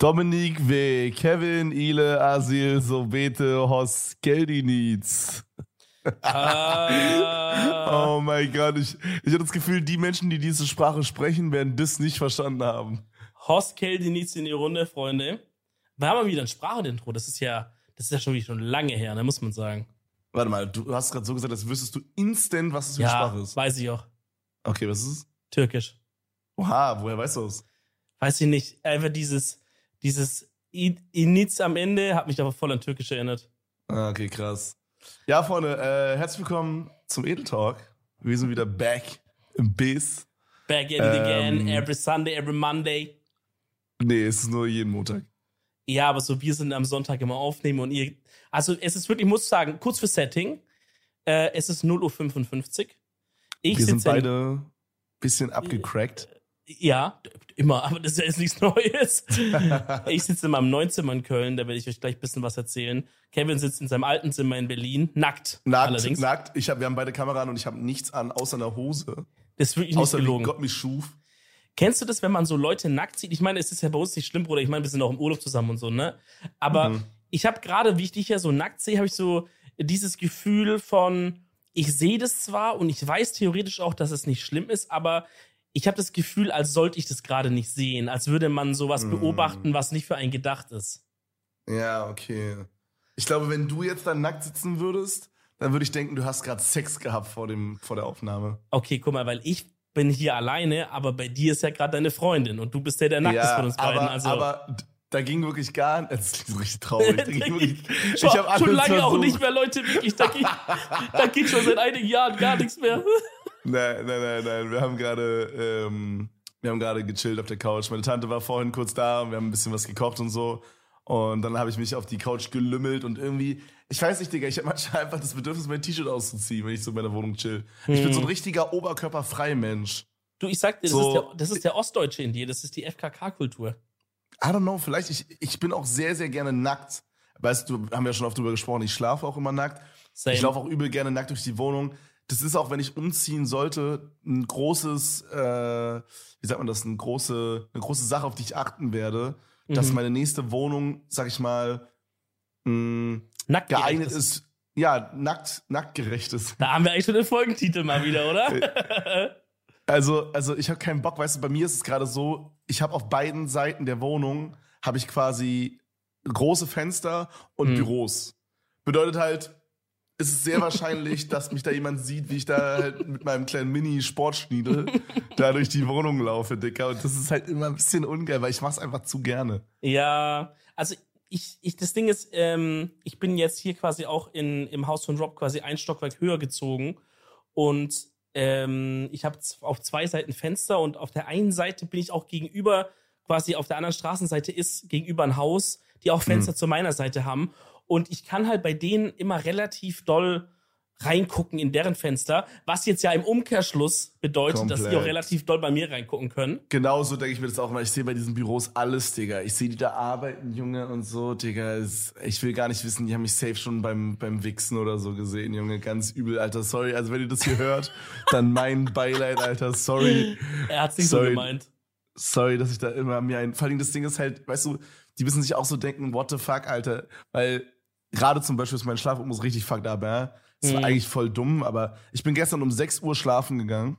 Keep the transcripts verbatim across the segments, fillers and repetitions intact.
Dominik W., Kevin, Ile, Asil, Sobete, Hos, Geldinitz. Ah. Oh mein Gott, ich, ich habe das Gefühl, die Menschen, die diese Sprache sprechen, werden das nicht verstanden haben. Horst Keldinitz in die Runde, Freunde. Wir haben mal wieder ein Sprachintro. Das ist ja, das ist ja schon, schon lange her, ne, muss man sagen. Warte mal, du hast gerade so gesagt, als wüsstest du instant, was es für Ja, eine Sprache ist. weiß ich auch. Okay, was ist es? Türkisch. Oha, woher weißt du es? Weiß ich nicht. Einfach dieses, dieses I- Initz am Ende hat mich aber voll an Türkisch erinnert. Ah, okay, krass. Ja, Freunde, äh, herzlich willkommen zum Edel Talk. Wir sind wieder back im Biss. Back at it again, Ähm. every Sunday, every Monday. Nee, es ist nur jeden Montag. Ja, aber so, wir sind am Sonntag immer aufnehmen und ihr, also es ist wirklich, ich muss sagen, kurz für Setting, äh, es ist null Uhr fünfundfünfzig. Ich Wir sind sitze in- beide ein bisschen abgecrackt. Ja, immer, aber das ist ja jetzt nichts Neues. Ich sitze in meinem neuen Zimmer in Köln, da werde ich euch gleich ein bisschen was erzählen. Kevin sitzt in seinem alten Zimmer in Berlin, nackt, Nackt, allerdings. nackt. Ich hab, wir haben beide Kameras an und ich habe nichts an, außer einer Hose. Das ist wirklich nicht Außer wie gelogen. Gott mich schuf. Kennst du das, wenn man so Leute nackt sieht? Ich meine, es ist ja bei uns nicht schlimm, Bruder. Ich meine, wir sind auch im Urlaub zusammen und so, ne? Aber Mhm. ich habe gerade, wie ich dich ja so nackt sehe, habe ich so dieses Gefühl von, ich sehe das zwar und ich weiß theoretisch auch, dass es nicht schlimm ist, aber ich habe das Gefühl, als sollte ich das gerade nicht sehen. Als würde man sowas Mhm. beobachten, was nicht für einen gedacht ist. Ja, okay. Ich glaube, wenn du jetzt da nackt sitzen würdest, dann würde ich denken, du hast gerade Sex gehabt vor, dem, vor der Aufnahme. Okay, guck mal, weil ich bin hier alleine, aber bei dir ist ja gerade deine Freundin und du bist ja der Nackteste von uns beiden. aber, Also aber d- da ging wirklich gar nicht. Das klingt so richtig traurig. Da ging wirklich, ich schon, hab schon alles lange auch versucht. nicht mehr, Leute, wirklich. Da geht, da geht schon seit einigen Jahren gar nichts mehr. Nein, nein, nein, nein. Wir haben gerade, ähm, wir haben gerade gechillt auf der Couch. Meine Tante war vorhin kurz da und wir haben ein bisschen was gekocht und so. Und dann habe ich mich auf die Couch gelümmelt und irgendwie, ich weiß nicht, Digga, ich habe manchmal einfach das Bedürfnis, mein T-Shirt auszuziehen, wenn ich so in meiner Wohnung chill. Ich bin so ein richtiger oberkörperfrei Mensch. Du, ich sag dir, das, So- ist, der, das ist der Ostdeutsche in dir, das ist die F K K-Kultur. I don't know, vielleicht, ich, ich bin auch sehr, sehr gerne nackt. Weißt du, haben wir ja schon oft drüber gesprochen, ich schlafe auch immer nackt. Same. Ich laufe auch übel gerne nackt durch die Wohnung. Das ist auch, wenn ich umziehen sollte, ein großes, äh, wie sagt man das, eine große, eine große Sache, auf die ich achten werde, dass Mhm. meine nächste Wohnung, sag ich mal, mh, Nackt geeignet gerecht ist, ja, nackt, nacktgerecht ist. Da haben wir eigentlich schon den Folgentitel mal wieder, oder? Also, also ich habe keinen Bock, weißt du, bei mir ist es gerade so, ich habe auf beiden Seiten der Wohnung, habe ich quasi große Fenster und Hm. Büros. Bedeutet halt, es ist sehr wahrscheinlich, dass mich da jemand sieht, wie ich da halt mit meinem kleinen Mini-Sportschniedel da durch die Wohnung laufe, Dicker. Und das ist halt immer ein bisschen ungeil, weil ich mach's einfach zu gerne. Ja, also ich, ich, das Ding ist, ähm, ich bin jetzt hier quasi auch in, im Haus von Rob quasi ein Stockwerk höher gezogen und ähm, ich habe auf zwei Seiten Fenster und auf der einen Seite bin ich auch gegenüber, quasi auf der anderen Straßenseite ist gegenüber ein Haus, die auch Fenster Mhm. zu meiner Seite haben und ich kann halt bei denen immer relativ doll reingucken in deren Fenster, was jetzt ja im Umkehrschluss bedeutet, dass die auch Komplett. relativ doll bei mir reingucken können. Genauso denke ich mir das auch immer. Ich sehe bei diesen Büros alles, Digga. Ich sehe die da arbeiten, Junge, und so, Digga. Es, ich will gar nicht wissen, die haben mich safe schon beim, beim Wichsen oder so gesehen, Junge. Ganz übel, Alter. Sorry. Also, wenn ihr das hier hört, dann mein Beileid, Alter. Sorry. Er hat's nicht so Sorry. gemeint. Sorry, dass ich da immer mir ein. Vor allem das Ding ist halt, weißt du, die müssen sich auch so denken, what the fuck, Alter. Weil gerade zum Beispiel ist mein Schlafrhythmus richtig fucked up, ja. Das war Mhm. eigentlich voll dumm, aber ich bin gestern um sechs Uhr schlafen gegangen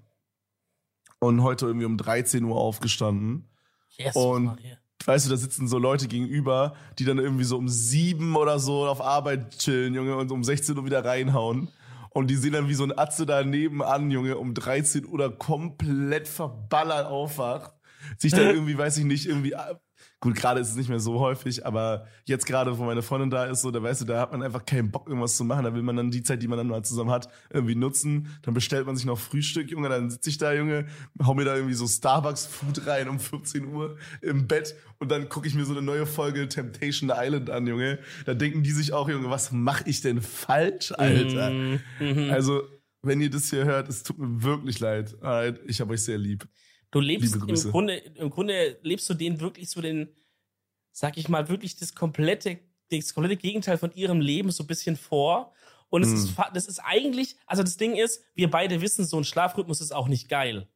und heute irgendwie um dreizehn Uhr aufgestanden. Yes, Und- Maria. Weißt du, da sitzen so Leute gegenüber, die dann irgendwie so um sieben oder so auf Arbeit chillen, Junge, und um sechzehn Uhr wieder reinhauen. Und die sehen dann wie so ein Atze da nebenan, Junge, um dreizehn Uhr da komplett verballert aufwacht. Sich dann irgendwie, weiß ich nicht, irgendwie, gut, gerade ist es nicht mehr so häufig, aber jetzt gerade, wo meine Freundin da ist, so, da weißt du, da hat man einfach keinen Bock, irgendwas zu machen. Da will man dann die Zeit, die man dann mal zusammen hat, irgendwie nutzen. Dann bestellt man sich noch Frühstück, Junge, dann sitze ich da, Junge, hau mir da irgendwie so Starbucks-Food rein um vierzehn Uhr im Bett und dann gucke ich mir so eine neue Folge Temptation Island an, Junge. Da denken die sich auch, Junge, was mache ich denn falsch, Alter? Mhm. Mhm. Also, wenn ihr das hier hört, es tut mir wirklich leid. Alright, ich habe euch sehr lieb. Du lebst Liebe Grüße. im Grunde, im Grunde lebst du denen wirklich so den, sag ich mal, wirklich das komplette, das komplette Gegenteil von ihrem Leben so ein bisschen vor. Und es Mhm. ist, fa- das ist eigentlich, also das Ding ist, wir beide wissen, so ein Schlafrhythmus ist auch nicht geil.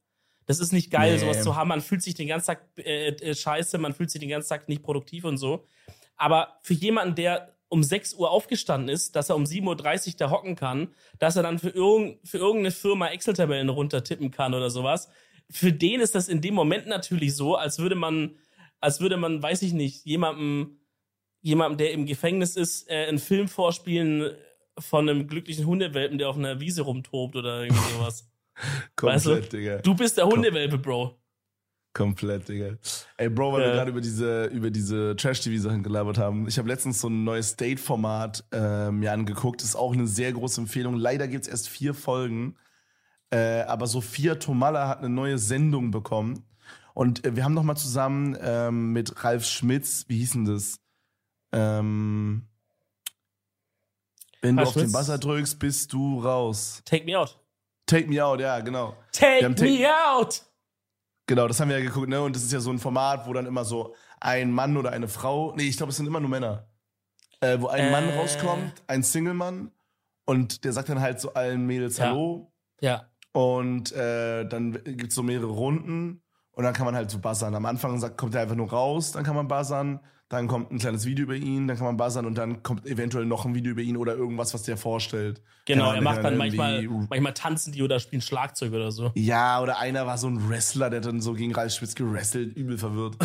Das ist nicht geil, Nee. sowas zu haben. Man fühlt sich den ganzen Tag äh, äh, scheiße, man fühlt sich den ganzen Tag nicht produktiv und so. Aber für jemanden, der um sechs Uhr aufgestanden ist, dass er um sieben Uhr dreißig da hocken kann, dass er dann für, irgend, für irgendeine Firma Excel-Tabellen runtertippen kann oder sowas, für den ist das in dem Moment natürlich so, als würde man, als würde man, weiß ich nicht, jemandem, jemandem, der im Gefängnis ist, äh, einen Film vorspielen von einem glücklichen Hundewelpen, der auf einer Wiese rumtobt oder irgendwie sowas. Komplett, weißt du? Digga. Du bist der Hundewelpe, Bro. Komplett, Digga. Ey, Bro, weil Ja. wir gerade über diese, über diese Trash-T V-Sachen gelabert haben. Ich habe letztens so ein neues Date-Format äh, mir angeguckt. Das ist auch eine sehr große Empfehlung. Leider gibt's erst vier Folgen. Äh, aber Sophia Tomalla hat eine neue Sendung bekommen. Und äh, wir haben noch mal zusammen ähm, mit Ralf Schmitz, wie hieß denn das? Ähm, wenn Ralf du auf Schmitz? den Buzzer drückst, bist du raus. Take me out. Take me out, ja, genau. Take haben me out! Genau, das haben wir ja geguckt, ne? Und das ist ja so ein Format, wo dann immer so ein Mann oder eine Frau, nee, ich glaube, es sind immer nur Männer, äh, wo ein Äh. Mann rauskommt, ein Single-Mann, und der sagt dann halt so allen Mädels Ja. Hallo. Ja. Und äh, dann gibt's so mehrere Runden und dann kann man halt so buzzern. Am Anfang sagt, kommt er einfach nur raus, dann kann man buzzern, dann kommt ein kleines Video über ihn, dann kann man buzzern und dann kommt eventuell noch ein Video über ihn oder irgendwas, was der vorstellt. Genau, Keine er Ahnung, macht der dann kann manchmal, irgendwie- manchmal tanzen die oder spielen Schlagzeug oder so. Ja, oder einer war so ein Wrestler, der hat dann so gegen Ralf Schmitz gerestelt, übel verwirrt.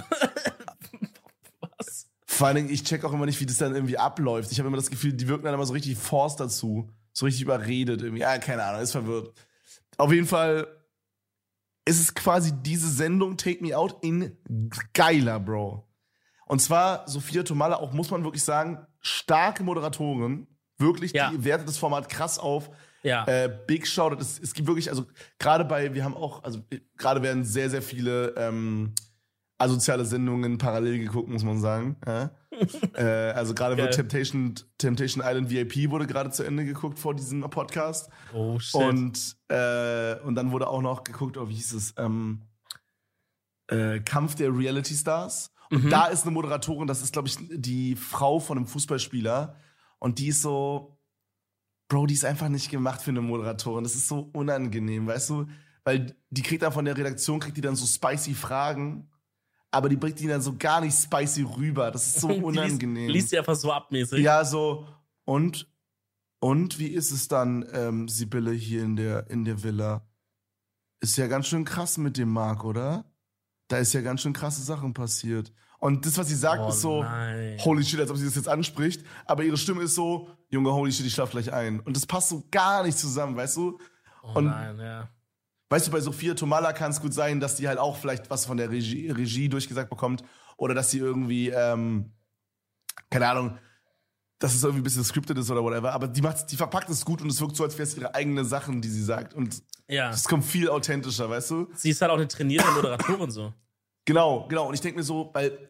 Was? Vor allen Dingen, ich check auch immer nicht, wie das dann irgendwie abläuft. Ich habe immer das Gefühl, die wirken dann immer so richtig forced dazu. So richtig überredet irgendwie. Ja, keine Ahnung, ist verwirrt. Auf jeden Fall ist es quasi diese Sendung Take Me Out in geiler, Bro. Und zwar Sophia Tomalla auch, muss man wirklich sagen, starke Moderatorin. Wirklich, Ja. die wertet das Format krass auf. Ja. Äh, Big Shoutout, es, es gibt wirklich, also gerade bei, wir haben auch, also gerade werden sehr, sehr viele ähm, asoziale Sendungen parallel geguckt, muss man sagen. Ja? äh, also gerade wird Geil. Temptation, Temptation Island V I P wurde gerade zu Ende geguckt vor diesem Podcast. Oh, shit. Und, äh, und dann wurde auch noch geguckt, oh, wie hieß es, ähm, äh, Kampf der Reality Stars. Und Mhm. da ist eine Moderatorin, das ist, glaube ich, die Frau von einem Fußballspieler. Und die ist so, Bro, die ist einfach nicht gemacht für eine Moderatorin. Das ist so unangenehm, weißt du? Weil die kriegt dann von der Redaktion, kriegt die dann so spicy Fragen, aber die bringt die dann so gar nicht spicy rüber. Das ist so Die liest, unangenehm. liest sie einfach so abmäßig. Ja, so, und, und wie ist es dann, ähm, Sibylle, hier in der, in der Villa? Ist ja ganz schön krass mit dem Marc, oder? Da ist ja ganz schön krasse Sachen passiert. Und das, was sie sagt, Oh, ist so, nein. holy shit, als ob sie das jetzt anspricht. Aber ihre Stimme ist so, Junge, holy shit, ich schlaf gleich ein. Und das passt so gar nicht zusammen, weißt du? Oh und- nein, ja. Weißt du, bei Sophia Tomalla kann es gut sein, dass die halt auch vielleicht was von der Regie, Regie durchgesagt bekommt. Oder dass sie irgendwie, ähm, keine Ahnung, dass es irgendwie ein bisschen scripted ist oder whatever. Aber die, macht, die verpackt es gut und es wirkt so, als wäre es ihre eigene Sachen, die sie sagt. Und Ja. es kommt viel authentischer, weißt du? Sie ist halt auch eine trainierte Moderatorin so. Genau, genau. Und ich denke mir so, weil,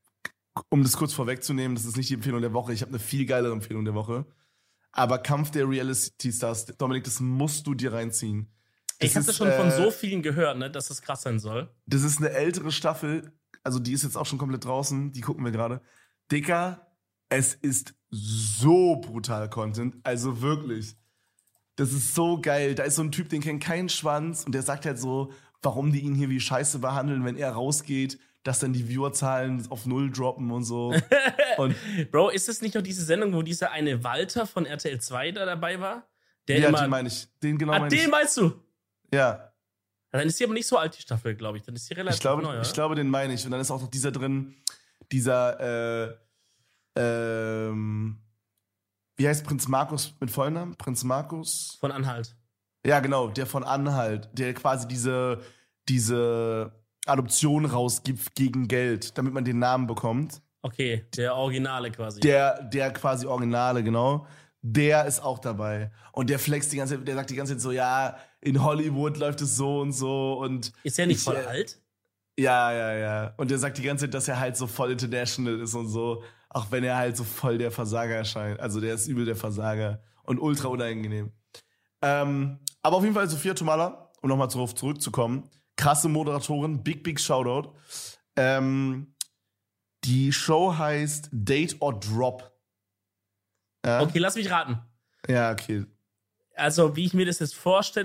um das kurz vorwegzunehmen, das ist nicht die Empfehlung der Woche. Ich habe eine viel geilere Empfehlung der Woche. Aber Kampf der Reality Stars, Dominik, das musst du dir reinziehen. Das Ich habe das ist, schon von äh, so vielen gehört, ne, dass das krass sein soll. Das ist eine ältere Staffel, also die ist jetzt auch schon komplett draußen, die gucken wir gerade. Dicker, es ist so brutal Content, also wirklich. Das ist so geil. Da ist so ein Typ, den kennt kein Schwanz und der sagt halt so, warum die ihn hier wie Scheiße behandeln, wenn er rausgeht, dass dann die Viewerzahlen auf Null droppen und so. Und Bro, ist das nicht noch diese Sendung, wo dieser eine Walter von R T L zwei da dabei war? Der ja, immer, den meine ich. Den genau ah, meine den ich. meinst du? Ja, Dann ist die aber nicht so alt, die Staffel, glaube ich. Dann ist die relativ ich glaube, neu, ich oder? glaube, den meine ich. Und dann ist auch noch dieser drin, dieser, äh, ähm, wie heißt Prinz Markus mit Vollnamen? Prinz Markus? Von Anhalt. Ja, genau, der von Anhalt, der quasi diese, diese Adoption rausgibt gegen Geld, damit man den Namen bekommt. Okay, der Originale quasi. Der, der quasi Originale, genau. Der ist auch dabei. Und der flext die ganze Zeit, der sagt die ganze Zeit so, ja, in Hollywood läuft es so und so und. ist der nicht ich, voll äh, alt? Ja, ja, ja. Und der sagt die ganze Zeit, dass er halt so voll international ist und so. Auch wenn er halt so voll der Versager erscheint. Also der ist übel der Versager. Und ultra unangenehm. Ähm, aber auf jeden Fall Sophia Tomalla, um nochmal darauf zurückzukommen. Krasse Moderatorin, big, big Shoutout. Ähm, die Show heißt Date or Drop. Ja, Okay, lass mich raten. ja, okay. Also, wie ich mir das jetzt vorstelle,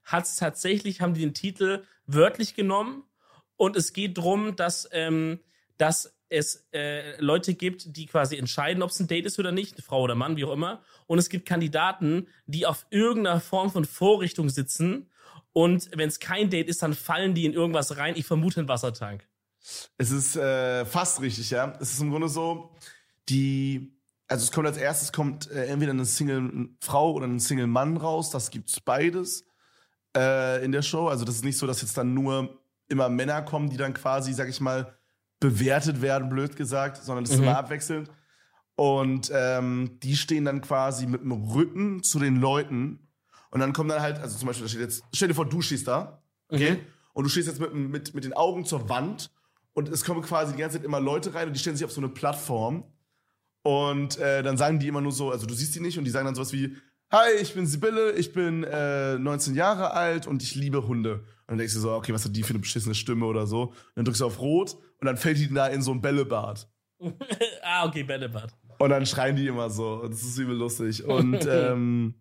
hat's tatsächlich, haben die den Titel wörtlich genommen und es geht drum, dass, ähm, dass es äh, Leute gibt, die quasi entscheiden, ob es ein Date ist oder nicht, eine Frau oder Mann, wie auch immer. Und es gibt Kandidaten, die auf irgendeiner Form von Vorrichtung sitzen. Und wenn es kein Date ist, dann fallen die in irgendwas rein. Ich vermute einen Wassertank. Es ist äh, fast richtig, ja. Es ist im Grunde so, die, also es kommt als erstes kommt äh, entweder eine Single-Frau oder ein Single-Mann raus. Das gibt's beides äh, in der Show. Also das ist nicht so, dass jetzt dann nur immer Männer kommen, die dann quasi, sag ich mal, bewertet werden, blöd gesagt, sondern es ist Mhm. immer abwechselnd. Und ähm, die stehen dann quasi mit dem Rücken zu den Leuten. Und dann kommen dann halt, also zum Beispiel, da steht jetzt, stell dir vor, du stehst da, okay? Mhm. Und du stehst jetzt mit, mit, mit den Augen zur Wand und es kommen quasi die ganze Zeit immer Leute rein und die stellen sich auf so eine Plattform. Und äh, dann sagen die immer nur so, also du siehst die nicht und die sagen dann sowas wie, hi, ich bin Sibylle, ich bin äh, neunzehn Jahre alt und ich liebe Hunde. Und dann denkst du so, okay, was hat die für eine beschissene Stimme oder so? Und dann drückst du auf Rot und dann fällt die da in so ein Bällebad. ah, okay, Bällebad. Und dann schreien die immer so. Und das ist übel lustig. Und, ähm,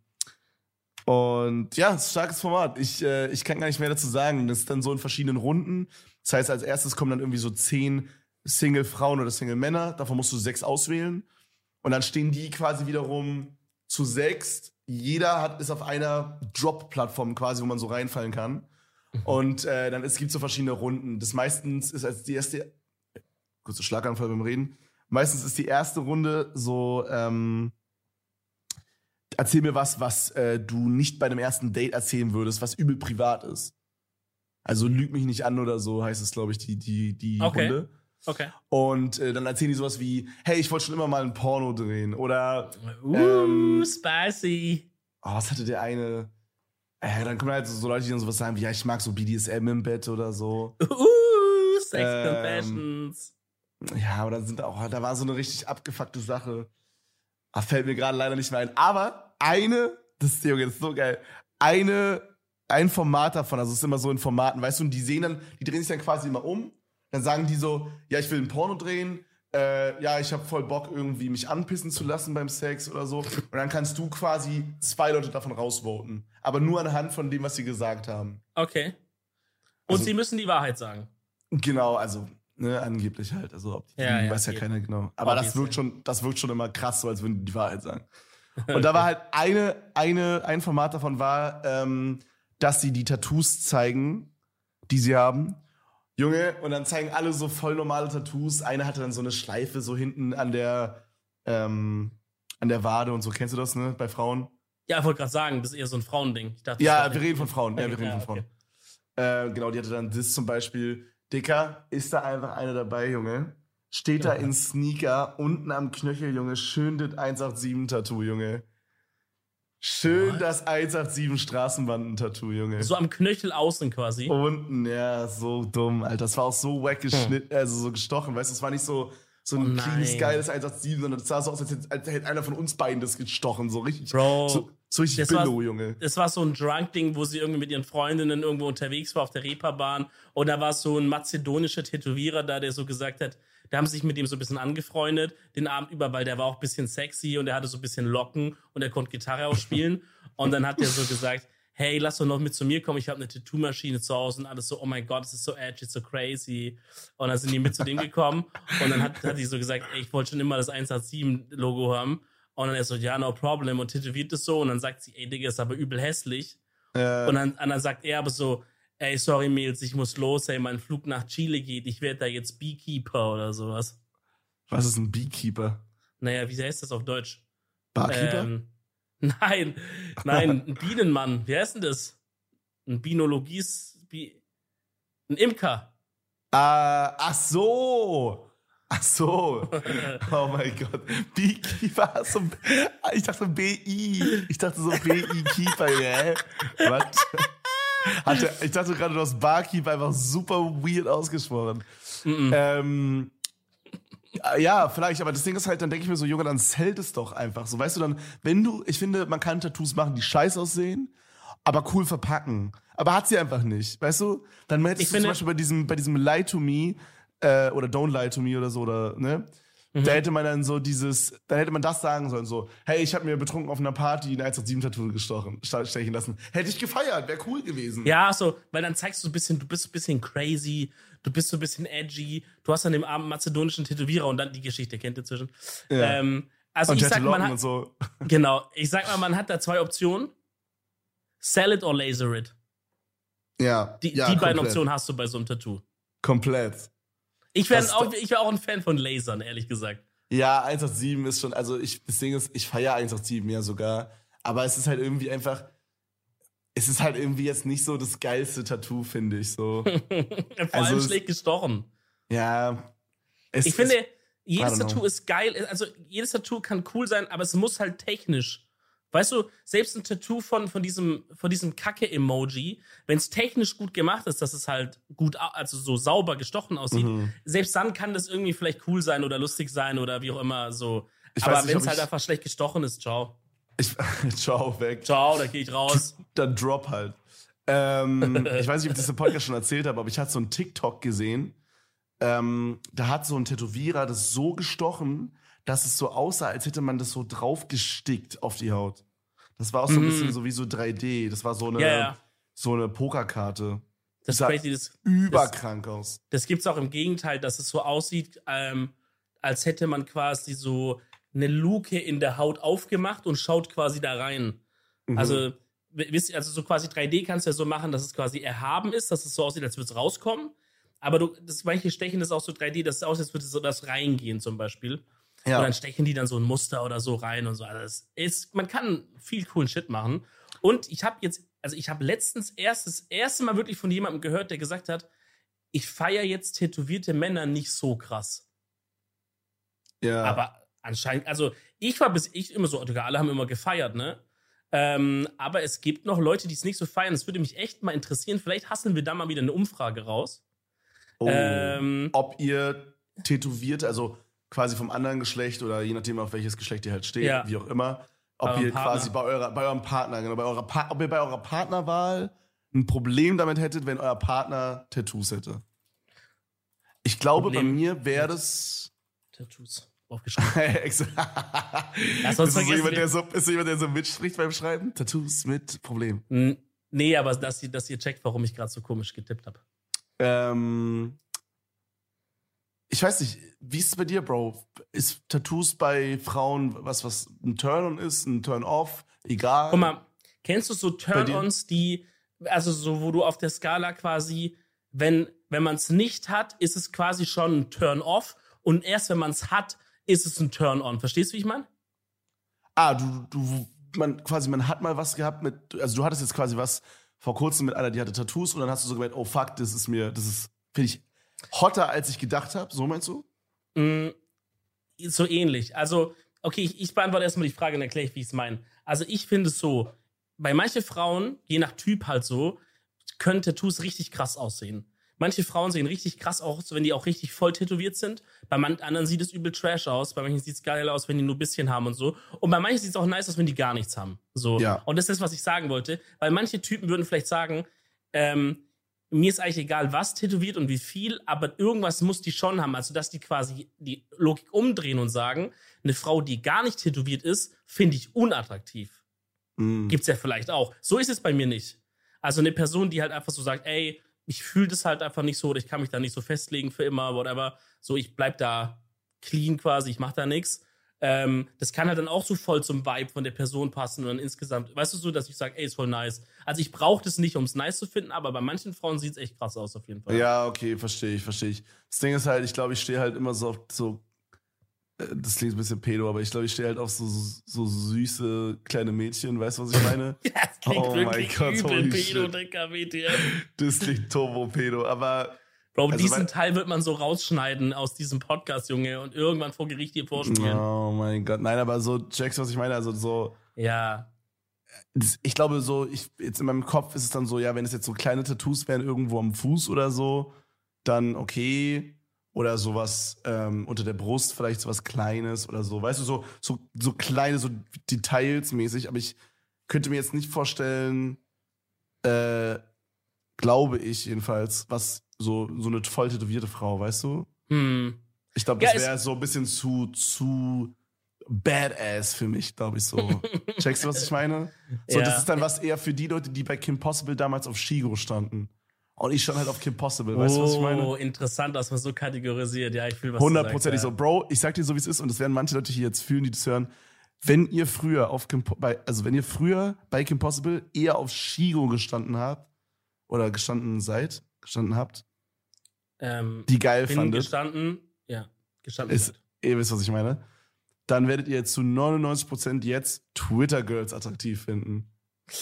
und ja, es ist ein starkes Format. Ich, äh, ich kann gar nicht mehr dazu sagen. Das ist dann so in verschiedenen Runden. Das heißt, als erstes kommen dann irgendwie so zehn Single-Frauen oder Single-Männer. Davon musst du sechs auswählen. Und dann stehen die quasi wiederum zu sechs. Jeder hat, ist auf einer Drop-Plattform quasi, wo man so reinfallen kann. Und äh, dann es gibt so verschiedene Runden. Das meistens ist als die erste, kurzer Schlaganfall beim Reden. Meistens ist die erste Runde so, ähm, erzähl mir was, was äh, du nicht bei dem ersten Date erzählen würdest, was übel privat ist. Also lüg mich nicht an oder so, heißt es, glaube ich, die, die, die Okay. Runde. Okay. Und äh, dann erzählen die sowas wie, hey, ich wollte schon immer mal ein Porno drehen. Oder, Uh, Ähm, spicy. oh, was hatte der eine? Äh, dann kommen halt so, so Leute, die dann sowas sagen wie, ja, ich mag so B D S M im Bett oder so. Uh, Sex Ähm, Confessions. Ja, aber da sind auch, da war so eine richtig abgefuckte Sache. Ah, fällt mir gerade leider nicht mehr ein. Aber eine, das ist, Junge, das ist so geil. Eine, ein Format davon, also es ist immer so in Formaten, weißt du, und die sehen dann, die drehen sich dann quasi immer um. Dann sagen die so, ja, ich will ein Porno drehen. Äh, ja, ich habe voll Bock, irgendwie mich anpissen zu lassen beim Sex oder so. Und dann kannst du quasi zwei Leute davon rausvoten. Aber nur anhand von dem, was sie gesagt haben. Okay. Und Also- sie müssen die Wahrheit sagen. Genau, also, ne, angeblich halt. Also, ob die, Ja, ja, weiß ja okay. keiner genau. Aber das Obviously. wirkt schon, das wirkt schon immer krass, so als würden die die Wahrheit sagen. Und da war halt eine, eine, ein Format davon war, ähm, dass sie die Tattoos zeigen, die sie haben. Junge, und dann zeigen alle so voll normale Tattoos. Eine hatte dann so eine Schleife so hinten an der, ähm, an der Wade und so. Kennst du das, ne, bei Frauen? Ja, ich wollte gerade sagen, das ist eher so ein Frauending. Ich dachte, das Ja, war- wir reden von Frauen. Ja, wir Okay, reden ja, von Frauen. okay. Äh, genau, die hatte dann das zum Beispiel. Dicker, ist da einfach eine dabei, Junge. Steht da Ja. in Sneaker, unten am Knöchel, Junge. Schön das eins acht sieben-Tattoo, Junge. Schön What? das eins acht sieben Straßenbanden-Tattoo, Junge. So am Knöchel außen quasi. Unten, ja, so dumm, Alter. Das war auch so wack geschnitten, also so gestochen, weißt du? Es war nicht so, so ein Hm. Oh cleanes, nein. geiles eins acht sieben, sondern es sah so aus, als hätte, als hätte einer von uns beiden das gestochen. So richtig, Bro, so, so richtig das war- Billo, Junge. Es war so ein Drunk-Ding, wo sie irgendwie mit ihren Freundinnen irgendwo unterwegs war auf der Reeperbahn. Und da war so ein mazedonischer Tätowierer da, der so gesagt hat, da haben sie sich mit ihm so ein bisschen angefreundet, den Abend über, weil der war auch ein bisschen sexy und der hatte so ein bisschen Locken und er konnte Gitarre auch spielen. Und dann hat der so gesagt, hey, lass doch noch mit zu mir kommen, ich habe eine Tattoo-Maschine zu Hause und alles so, oh mein Gott, das ist so edgy, so crazy. Und dann sind die mit zu dem gekommen und dann hat, hat die so gesagt, ey, ich wollte schon immer das eins acht sieben-Logo haben. Und dann er so, ja, no problem und tätowiert es so und dann sagt sie, ey, Digga, ist aber übel hässlich. Äh, Und dann, und dann sagt er aber so, ey, sorry, Mädels, ich muss los, ey, mein Flug nach Chile geht, ich werde da jetzt Beekeeper oder sowas. was ist ein Beekeeper? Naja, wie heißt das auf Deutsch? Barkeeper? Ähm, nein, nein, ein Bienenmann, wie heißt denn das? Ein Binologies, Bi ein Imker. Ah, ach so. Ach so. Oh mein Gott. Beekeeper. So, ich dachte B I. Ich dachte so B I Keeper. Hä? Was? Hatte, ich dachte gerade, du hast Barkeeper einfach super weird ausgesprochen. Mm-mm. Ähm, ja, vielleicht, aber das Ding ist halt, dann denke ich mir so, Junge, dann zählt es doch einfach. So, weißt du, dann, wenn du, ich finde, man kann Tattoos machen, die scheiße aussehen, aber cool verpacken. Aber hat sie einfach nicht, weißt du? Dann hättest Ich du finde- zum Beispiel bei diesem, bei diesem Lie to Me, äh, oder Don't Lie to Me oder so, oder, ne? Mhm. Da hätte man dann so dieses, da hätte man das sagen sollen, so, hey, ich habe mir betrunken auf einer Party ein eins acht sieben Tattoo gestochen, stechen lassen. Hätte ich gefeiert, wäre cool gewesen. Ja, so, weil dann zeigst du so ein bisschen, du bist ein bisschen crazy, du bist so ein bisschen edgy, du hast an dem armen mazedonischen Tätowierer und dann die Geschichte, kennt ihr zwischen. Ja. Ähm, also und ich sag, man und hat, so. genau, ich sag mal, man hat da zwei Optionen. Sell it or laser it. Ja, Die, ja, die beiden komplett. Optionen hast du bei so einem Tattoo. Komplett. Ich wäre Das- auch, ich wär auch ein Fan von Lasern, ehrlich gesagt. Ja, eins acht sieben ist schon, also ich, das Ding ist, ich feiere eins acht sieben ja sogar, aber es ist halt irgendwie einfach, es ist halt irgendwie jetzt nicht so das geilste Tattoo, finde ich so. Vor Also allem es- schlecht gestochen. Ja. Es, Ich finde, es, jedes I don't know. Tattoo ist geil. Also, jedes Tattoo kann cool sein, aber es muss halt technisch. Weißt du, selbst ein Tattoo von, von diesem, von diesem Kacke-Emoji, wenn es technisch gut gemacht ist, dass es halt gut, au- also so sauber gestochen aussieht, Mhm. selbst dann kann das irgendwie vielleicht cool sein oder lustig sein oder wie auch immer so. Ich Aber weiß nicht, wenn ob es halt ich- einfach schlecht gestochen ist, ciao. ich, ciao, weg. Ciao, da gehe ich raus. Dann drop halt. Ähm, ich weiß nicht, ob ich das im Podcast schon erzählt habe, aber ich hatte so einen TikTok gesehen. Ähm, da hat so ein Tätowierer das so gestochen, dass es so aussah, als hätte man das so drauf gestickt auf die Haut. Das war auch so ein Mhm. bisschen so wie so drei D. Das war so eine, Ja, ja. so eine Pokerkarte. Das ist sah crazy. Das, Überkrank aus. das gibt's auch im Gegenteil, dass es so aussieht, ähm, als hätte man quasi so eine Luke in der Haut aufgemacht und schaut quasi da rein. Mhm. Also, wisst ihr, also so quasi drei D kannst du ja so machen, dass es quasi erhaben ist, dass es so aussieht, als würde es rauskommen. Aber du, das, manche stechen das auch so drei D, dass es aussieht, als würde so das reingehen zum Beispiel. ja. Und dann stechen die dann so ein Muster oder so rein und so. Also das ist, man kann viel coolen Shit machen. Und ich habe jetzt, also ich habe letztens erst das erste Mal wirklich von jemandem gehört, der gesagt hat, ich feiere jetzt tätowierte Männer nicht so krass. ja. Aber anscheinend, also ich war bis ich immer so, Digga, alle haben immer gefeiert, ne? Ähm, aber es gibt noch Leute, die es nicht so feiern. Das würde mich echt mal interessieren. Vielleicht hasseln wir da mal wieder eine Umfrage raus. Oh. ähm, Ob ihr tätowiert, also quasi vom anderen Geschlecht oder je nachdem, auf welches Geschlecht ihr halt steht, Ja. wie auch immer, ob Bei eurem ihr Partner. quasi bei, eurer, bei eurem Partner, genau, bei eurer pa ob ihr bei eurer Partnerwahl ein Problem damit hättet, wenn euer Partner Tattoos hätte. Ich glaube, Problem bei mir wäre das. Tattoos aufgeschrieben. Ex- Ja, sonst Bist du so vergessen jemand, wir- der so, bist du jemand, der so mitspricht beim Schreiben? Tattoos mit Problem. N- Nee, aber dass ihr, dass ihr checkt, warum ich gerade so komisch getippt habe. Ähm, ich weiß nicht, wie ist es bei dir, Bro? Ist Tattoos bei Frauen was, was ein Turn-on ist, ein Turn-off? Egal. Guck mal, kennst du so dir? Turn-ons, die, also so, wo du auf der Skala quasi, wenn, wenn man es nicht hat, ist es quasi schon ein Turn-off und erst wenn man es hat, ist es ein Turn-on. Verstehst du, wie ich meine? Ah, du, du, man, quasi, man hat mal was gehabt mit, also du hattest jetzt quasi was vor kurzem mit einer, die hatte Tattoos und dann hast du so gemeint, oh fuck, das ist mir, das ist, finde ich, hotter, als ich gedacht habe. So meinst du? Mm, so ähnlich. Also, okay, ich, ich beantworte erstmal die Frage und erkläre ich, wie ich es meine. Also, ich finde es so, bei manchen Frauen, je nach Typ halt so, können Tattoos richtig krass aussehen. Manche Frauen sehen richtig krass aus, wenn die auch richtig voll tätowiert sind. Bei manchen anderen sieht es übel trash aus. Bei manchen sieht es geil aus, wenn die nur ein bisschen haben und so. Und bei manchen sieht es auch nice aus, wenn die gar nichts haben. So. Ja. Und das ist das, was ich sagen wollte. Weil manche Typen würden vielleicht sagen, ähm, mir ist eigentlich egal, was tätowiert und wie viel, aber irgendwas muss die schon haben. Also, dass die quasi die Logik umdrehen und sagen, eine Frau, die gar nicht tätowiert ist, finde ich unattraktiv. Mm. Gibt's ja vielleicht auch. So ist es bei mir nicht. Also eine Person, die halt einfach so sagt, ey, ich fühle das halt einfach nicht so oder ich kann mich da nicht so festlegen für immer, whatever. So, ich bleib da clean quasi, ich mach da nix. Ähm, das kann halt dann auch so voll zum Vibe von der Person passen und dann insgesamt, weißt du so, dass ich sage, ey, ist voll nice. Also ich brauche das nicht, um es nice zu finden, aber bei manchen Frauen sieht's echt krass aus auf jeden Fall. Ja, okay, verstehe ich, verstehe ich. Das Ding ist halt, ich glaube, ich stehe halt immer so auf so, äh, das klingt ein bisschen pedo, aber ich glaube, ich stehe halt auf so, so süße kleine Mädchen, weißt du, was ich meine? Ja, das klingt Oh mein wirklich Gott, übel, holy Pedo, shit. Dicker, W T F. Das klingt turbo-pedo, aber Bro, Also, diesen weil- Teil wird man so rausschneiden aus diesem Podcast, Junge, und irgendwann vor Gericht hier vorspielen. oh mein Gott, nein, aber so, checkst du, was ich meine? Also so, Ja. das, ich glaube so, ich, jetzt in meinem Kopf ist es dann so, ja, wenn es jetzt so kleine Tattoos wären irgendwo am Fuß oder so, dann okay. Oder sowas ähm, unter der Brust, vielleicht sowas Kleines oder so. Weißt du, so, so, so kleine, so Details-mäßig. Aber ich könnte mir jetzt nicht vorstellen, äh, glaube ich jedenfalls, was so, so eine voll tätowierte Frau, weißt du? Hm. Ich glaube, das Ja, wäre so ein bisschen zu, zu badass für mich, glaube ich so. Checkst du, was ich meine? So, Ja. das ist dann was eher für die Leute, die bei Kim Possible damals auf Shigo standen. Und ich stand halt auf Kim Possible, weißt du, was ich meine? Oh, interessant, dass man so kategorisiert. Ja, ich fühle was Hundertprozentig du so. sagst, Bro, ich sag dir so, wie es ist, und das werden manche Leute hier jetzt fühlen, die das hören. Wenn ihr früher auf Kim, bei, also wenn ihr früher bei Kim Possible eher auf Shigo gestanden habt, oder gestanden seid, gestanden habt, ja. ähm, die geil bin fandet, gestanden, ja, gestanden. ist, ihr wisst, was ich meine, dann werdet ihr zu neunundneunzig Prozent jetzt Twitter-Girls attraktiv finden.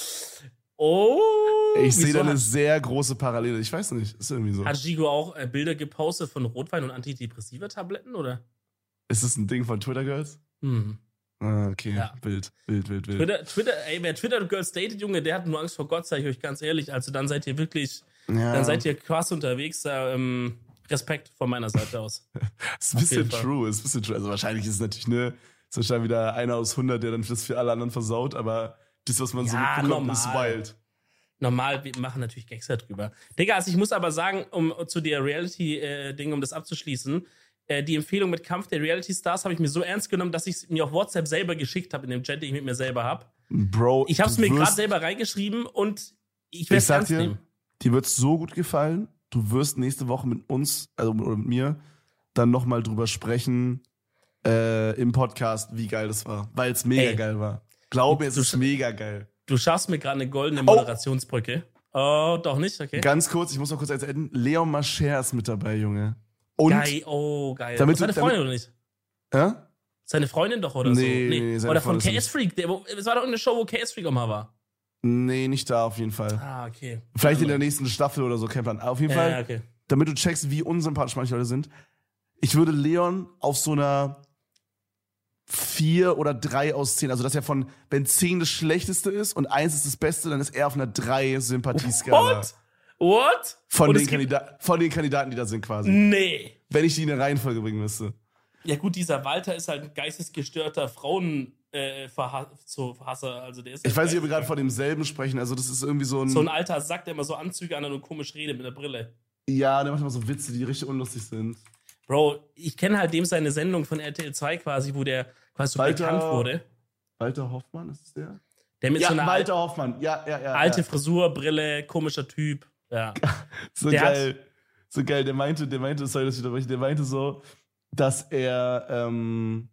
Oh, Ich sehe wieso da eine hat, sehr große Parallele. Ich weiß nicht, ist irgendwie so. hat Gigo auch äh, Bilder gepostet von Rotwein und Antidepressiva-Tabletten, oder? Ist das ein Ding von Twitter-Girls? Hm. Ah, okay, Ja. Bild, Bild, Bild, Bild. Twitter, Twitter, ey, wer Twitter-Girls datet, Junge, der hat nur Angst vor Gott, sag ich euch ganz ehrlich. Also dann seid ihr wirklich, Ja, dann seid ihr krass unterwegs. Da, ähm, Respekt von meiner Seite aus. ist ein bisschen jeden Fall. true, ist ein bisschen true. Also wahrscheinlich ist es natürlich, ne, ist wahrscheinlich wieder einer aus hundert, der dann das für alle anderen versaut, aber das, was man so Ja, mitbekommt, normal. ist wild. Normal, wir machen natürlich Gags darüber. Digga, also ich muss aber sagen, um zu der Reality-Ding, um das abzuschließen, äh, die Empfehlung mit Kampf der Reality-Stars habe ich mir so ernst genommen, dass ich es mir auf WhatsApp selber geschickt habe, in dem Chat, den ich mit mir selber habe. Bro, Ich habe es du mir gerade wirst- selber reingeschrieben und ich werde Ich es sag ernst dir, nehmen. dir wird so gut gefallen. Du wirst nächste Woche mit uns, also oder mit mir, dann nochmal drüber sprechen äh, im Podcast, wie geil das war. Weil es mega Ey. geil war. Glaub mir, es Du ist sch- mega geil. Du schaffst mir gerade eine goldene Moderationsbrücke. Oh, doch nicht? Okay. Ganz kurz, ich muss noch kurz eins enden. Leon Mascher ist mit dabei, Junge. Und, Geil, oh, geil. Damit Seine du- Freundin oder nicht? Äh? Seine Freundin doch oder Nee, so? nee, nee, seine Oder von Freundin ist K S Freak. Der, wo- Es war doch irgendeine Show, wo K S Freak auch mal war. Nee, nicht da auf jeden Fall. Ah, okay. Vielleicht in der nächsten Staffel oder so, kein Plan. Auf jeden Ja, Fall, ja, okay. damit du checkst, wie unsympathisch manche Leute sind. Ich würde Leon auf so einer vier oder drei aus zehn, also dass er von, wenn zehn das Schlechteste ist und eins ist das Beste, dann ist er auf einer drei Sympathieskala. What? What? Von Und den, es gibt- Kandida von den Kandidaten, die da sind quasi. Nee. Wenn ich die in eine Reihenfolge bringen müsste. Ja gut, dieser Walter ist halt ein geistesgestörter Frauen äh, Verha so Hasser, also der ist Ich halt weiß nicht, ob wir gerade geisteskrank. von demselben sprechen, also das ist irgendwie so ein... So ein alter Sack, der immer so Anzüge an und komisch redet mit der Brille. ja, der macht immer so Witze, die richtig unlustig sind. Bro, ich kenne halt dem seine Sendung von R T L zwei quasi, wo der quasi so Walter- bekannt wurde. Walter Hoffmann, ist es der? Der mit Ja, so einer Walter al Hoffmann, ja, ja, ja. alte ja. Frisur, Brille, komischer Typ. Ja. So Der hat- geil. So geil, der meinte, der meinte, sorry, dass ich unterbreche, der meinte so, dass er, ähm,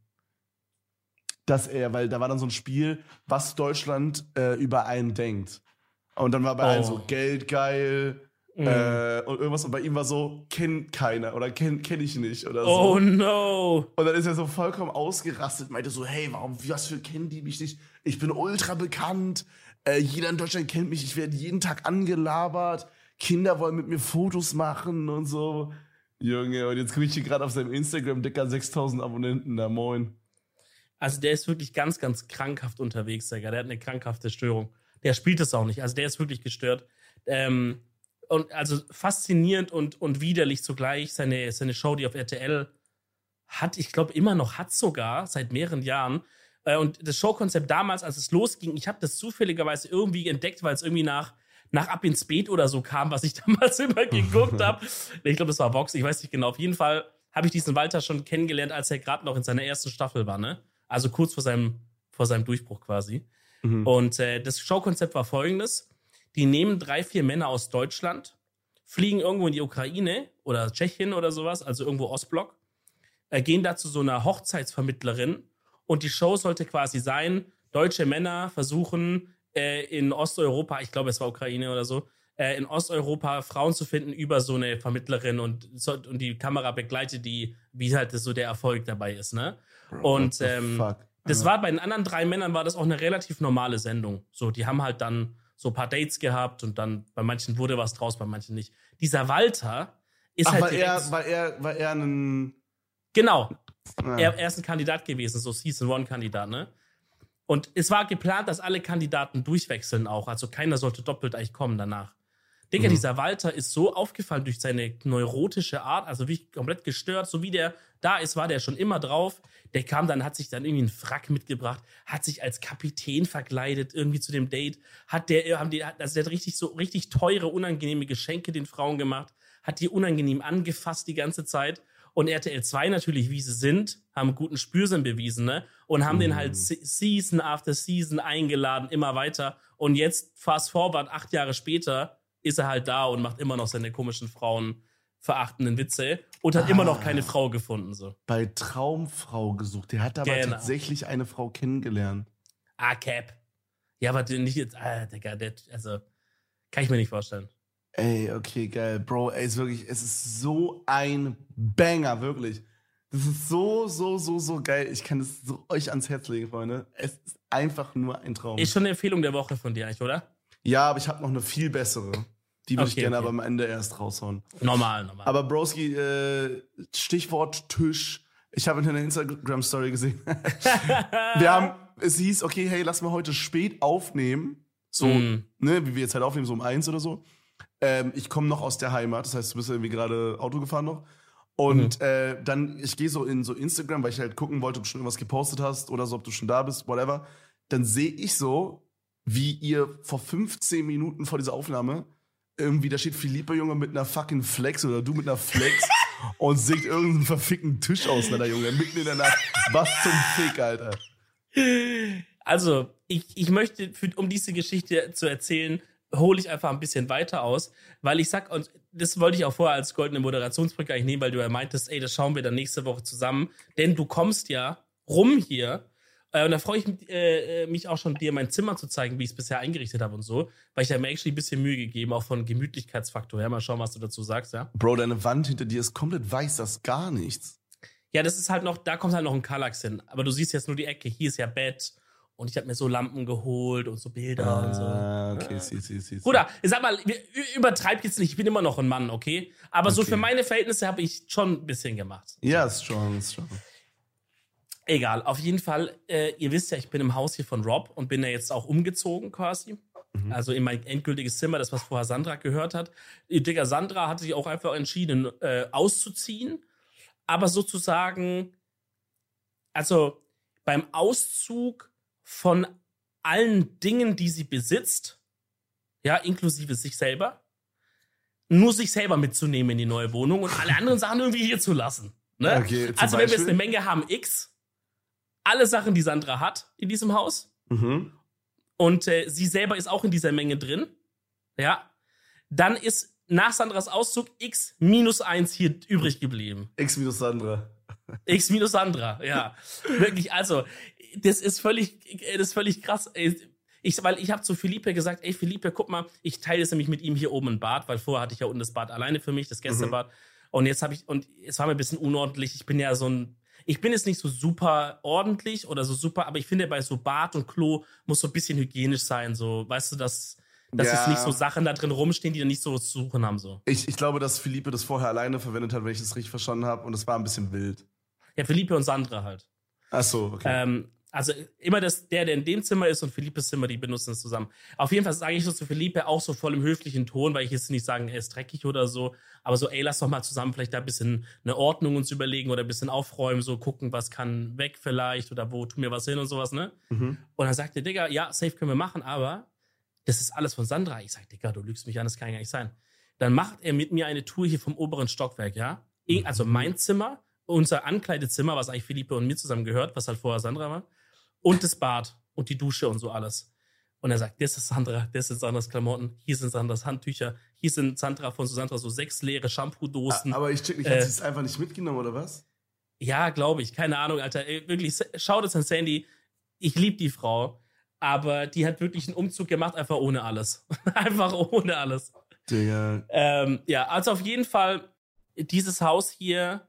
dass er, weil da war dann so ein Spiel, was Deutschland äh, über einen denkt. Und dann war bei Oh. allen so Geld geil Mhm. äh, und irgendwas und bei ihm war so, kennt keiner oder kenn, kenn ich nicht oder so. Oh no. Und dann ist er so vollkommen ausgerastet, meinte so, hey, warum, was für kennen die mich nicht? Ich bin ultra bekannt, äh, jeder in Deutschland kennt mich, ich werde jeden Tag angelabert, Kinder wollen mit mir Fotos machen und so. Junge, und jetzt gucke ich hier gerade auf seinem Instagram, dicker sechstausend Abonnenten, da moin. Also der ist wirklich ganz, ganz krankhaft unterwegs, Digga. Der hat eine krankhafte Störung. Der spielt es auch nicht. Also der ist wirklich gestört. Ähm, und also faszinierend und, und widerlich zugleich. Seine, seine Show, die auf R T L hat, ich glaube immer noch, hat sogar seit mehreren Jahren. Äh, und das Showkonzept damals, als es losging, ich habe das zufälligerweise irgendwie entdeckt, weil es irgendwie nach, nach Ab ins Beet oder so kam, was ich damals immer geguckt habe. Ich glaube, das war Vox, ich weiß nicht genau. Auf jeden Fall habe ich diesen Walter schon kennengelernt, als er gerade noch in seiner ersten Staffel war, ne? Also kurz vor seinem, vor seinem Durchbruch quasi. Mhm. Und äh, das Showkonzept war folgendes. Die nehmen drei, vier Männer aus Deutschland, fliegen irgendwo in die Ukraine oder Tschechien oder sowas, also irgendwo Ostblock, äh, gehen da zu so einer Hochzeitsvermittlerin und die Show sollte quasi sein, deutsche Männer versuchen äh, in Osteuropa, ich glaube es war Ukraine oder so, äh, in Osteuropa Frauen zu finden über so eine Vermittlerin und, so, und die Kamera begleitet die, wie halt das so der Erfolg dabei ist, ne? Bro, Und what the ähm, fuck? das Ja. war bei den anderen drei Männern war das auch eine relativ normale Sendung. So, die haben halt dann so ein paar Dates gehabt und dann bei manchen wurde was draus, bei manchen nicht. Dieser Walter ist Ach, halt weil direkt, er, weil er, weil er einen... genau, Ah. er, er ist ein Kandidat gewesen, so Season-One-Kandidat, ne? Und es war geplant, dass alle Kandidaten durchwechseln auch, also keiner sollte doppelt eigentlich kommen danach. Digga, Mhm. dieser Walter ist so aufgefallen durch seine neurotische Art, also wie komplett gestört, so wie der da ist, war der schon immer drauf. Der kam dann, hat sich dann irgendwie einen Frack mitgebracht, hat sich als Kapitän verkleidet, irgendwie zu dem Date, hat der, haben die, also der hat richtig so, richtig teure, unangenehme Geschenke den Frauen gemacht, hat die unangenehm angefasst die ganze Zeit Und R T L zwei natürlich, wie sie sind, haben guten Spürsinn bewiesen, ne? Und haben mm. den halt Season after Season eingeladen, immer weiter. Und jetzt, fast forward, acht Jahre später, ist er halt da und macht immer noch seine komischen Frauen verachtenden Witze und hat ah, immer noch keine Frau gefunden. So. Bei Traumfrau gesucht. Der hat aber genau. tatsächlich eine Frau kennengelernt. Ah, Cap. Ja, aber nicht jetzt, ah, Digga, der, also, kann ich mir nicht vorstellen. Ey, okay, geil. Bro, ey, ist wirklich, es ist so ein Banger, wirklich. Das ist so, so, so, so geil. Ich kann das so euch ans Herz legen, Freunde. Es ist einfach nur ein Traum. Ist schon eine Empfehlung der Woche von dir eigentlich, oder? Ja, aber ich habe noch eine viel bessere. Die würde Okay, ich gerne okay. aber am Ende erst raushauen. Normal, normal. Aber Broski, äh, Stichwort Tisch. Ich habe in einer Instagram-Story gesehen. Wir haben, es hieß, okay, hey, lass mal heute spät aufnehmen. So, Mm. ne, wie wir jetzt halt aufnehmen, so um eins oder so. Ähm, ich komme noch aus der Heimat, das heißt, du bist irgendwie gerade Auto gefahren noch. Und Mhm. äh, dann, ich gehe so in so Instagram, weil ich halt gucken wollte, ob du schon irgendwas gepostet hast oder so, ob du schon da bist, whatever. Dann sehe ich so, wie ihr vor fünfzehn Minuten vor dieser Aufnahme irgendwie, da steht Philippe, Junge, mit einer fucking Flex oder du mit einer Flex und singt irgendeinen verfickten Tisch aus, Alter, Junge, mitten in der Nacht. Was zum Fick, Alter. Also, ich, ich möchte, für, um diese Geschichte zu erzählen, hole ich einfach ein bisschen weiter aus, weil ich sag, und das wollte ich auch vorher als goldene Moderationsbrücke eigentlich nehmen, weil du ja meintest, ey, das schauen wir dann nächste Woche zusammen, denn du kommst ja rum hier, äh, und da freue ich mich, äh, mich auch schon, dir mein Zimmer zu zeigen, wie ich es bisher eingerichtet habe und so, weil ich habe mir actually ein bisschen Mühe gegeben, auch von Gemütlichkeitsfaktor her, mal schauen, was du dazu sagst, ja. Bro, deine Wand hinter dir ist komplett weiß, das ist gar nichts. Ja, das ist halt noch, da kommt halt noch ein Kallax hin, aber du siehst jetzt nur die Ecke, hier ist ja Bett. Und ich habe mir so Lampen geholt und so Bilder ah, und so. Ah, okay, sie, sie, sie. Bruder, sag mal, übertreib jetzt nicht, ich bin immer noch ein Mann, okay? Aber okay. so für meine Verhältnisse habe ich schon ein bisschen gemacht. Ja, ist schon, ist schon. Egal, auf jeden Fall, äh, ihr wisst ja, ich bin im Haus hier von Rob und bin ja jetzt auch umgezogen quasi. Mhm. Also in mein endgültiges Zimmer, das was vorher Sandra gehört hat. Die Digga, Sandra hat sich auch einfach entschieden, äh, auszuziehen. Aber sozusagen, also beim Auszug von allen Dingen, die sie besitzt, ja, inklusive sich selber, nur sich selber mitzunehmen in die neue Wohnung und alle anderen Sachen irgendwie hier zu lassen. Ne? Okay, also wenn wir jetzt eine Menge haben, X, alle Sachen, die Sandra hat in diesem Haus, mhm. und äh, sie selber ist auch in dieser Menge drin, ja, dann ist nach Sandras Auszug X minus eins hier übrig geblieben. X minus Sandra. X minus Sandra, ja. Wirklich, also, das ist völlig, das ist völlig krass. Ich, weil ich habe zu Philippe gesagt, ey Philippe, guck mal, ich teile es nämlich mit ihm hier oben ein Bad, weil vorher hatte ich ja unten das Bad alleine für mich, das Gästebad. Mhm. Und jetzt habe ich, und es war mir ein bisschen unordentlich. Ich bin ja so ein, ich bin jetzt nicht so super ordentlich oder so super, aber ich finde, bei so Bad und Klo muss so ein bisschen hygienisch sein, so, weißt du, dass, dass ja. jetzt nicht so Sachen da drin rumstehen, die dann nicht so zu suchen haben, so. Ich, ich glaube, dass Philippe das vorher alleine verwendet hat, wenn ich das richtig verstanden habe, und es war ein bisschen wild. Ja, Philippe und Sandra halt. Ach so, okay. Ähm, also immer das, der, der in dem Zimmer ist und Philippes Zimmer, die benutzen es zusammen. Auf jeden Fall sage ich so zu Philippe auch so voll im höflichen Ton, weil ich jetzt nicht sagen, er ist dreckig oder so, aber so, ey, lass doch mal zusammen vielleicht da ein bisschen eine Ordnung uns überlegen oder ein bisschen aufräumen, so gucken, was kann weg vielleicht oder wo tun wir was hin und sowas, ne? Mhm. Und dann sagt der Digga, ja, safe können wir machen, aber das ist alles von Sandra. Ich sag, Digga, du lügst mich an, das kann ja nicht sein. Dann macht er mit mir eine Tour hier vom oberen Stockwerk, ja? Also mein Zimmer, unser Ankleidezimmer, was eigentlich Philippe und mir zusammen gehört, was halt vorher Sandra war, und das Bad und die Dusche und so alles. Und er sagt, das ist Sandra, das sind Sandras Klamotten, hier sind Sandras Handtücher, hier sind Sandra von Sandra so sechs leere Shampoo-Dosen. Aber ich check nicht, hat äh, sie es einfach nicht mitgenommen, oder was? Ja, glaube ich, keine Ahnung, Alter. Ey, wirklich, schau das an Sandy, ich liebe die Frau, aber die hat wirklich einen Umzug gemacht, einfach ohne alles. Einfach ohne alles. Digga. Ähm, ja, also auf jeden Fall, dieses Haus hier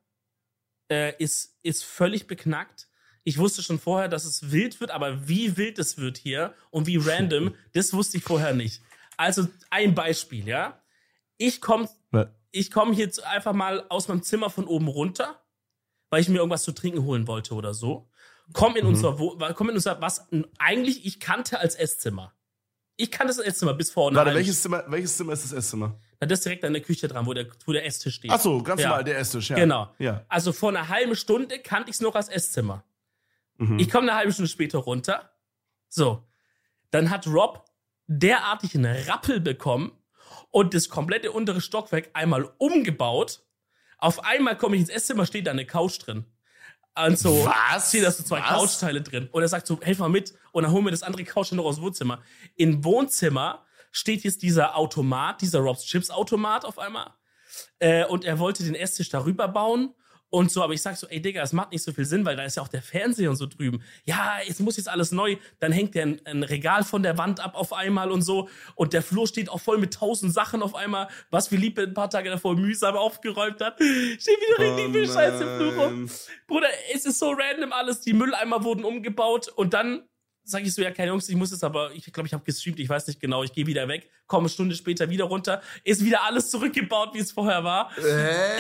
äh, ist, ist völlig beknackt. Ich wusste schon vorher, dass es wild wird, aber wie wild es wird hier und wie random, das wusste ich vorher nicht. Also ein Beispiel, ja. Ich komme ich komm hier einfach mal aus meinem Zimmer von oben runter, weil ich mir irgendwas zu trinken holen wollte oder so. Komm in mhm. unser, komm in unser, was eigentlich ich kannte als Esszimmer. Ich kannte das Esszimmer bis vorne. Warte, welches Zimmer, welches Zimmer ist das Esszimmer? Na, das ist direkt an der Küche dran, wo der, wo der Esstisch steht. Ach so, ganz ja. normal, der Esstisch, ja. Genau. Ja. Also vor einer halben Stunde kannte ich es noch als Esszimmer. Mhm. Ich komme eine halbe Stunde später runter. So. Dann hat Rob derartig einen Rappel bekommen und das komplette untere Stockwerk einmal umgebaut. Auf einmal komme ich ins Esszimmer, steht da eine Couch drin. Und so, Was? stehen da so zwei Was? Couchteile drin. Und er sagt so, helf mal mit. Und dann holen wir das andere Couch noch aus dem Wohnzimmer. Im Wohnzimmer steht jetzt dieser Automat, dieser Rob's Chips Automat auf einmal. Äh, und er wollte den Esstisch darüber bauen. Und so, aber ich sag so, ey Digga, das macht nicht so viel Sinn, weil da ist ja auch der Fernseher und so drüben. Ja, jetzt muss jetzt alles neu. Dann hängt der ein, ein Regal von der Wand ab auf einmal und so. Und der Flur steht auch voll mit tausend Sachen auf einmal, was Philippe ein paar Tage davor mühsam aufgeräumt hat. Steht wieder richtig Oh viel Scheiße im Flur rum. nein. Bruder, es ist so random alles. Die Mülleimer wurden umgebaut und dann sag ich so, ja, keine Jungs, ich muss jetzt aber, ich glaube, ich habe gestreamt, ich weiß nicht genau, ich gehe wieder weg, komme eine Stunde später wieder runter, ist wieder alles zurückgebaut, wie es vorher war. Hä?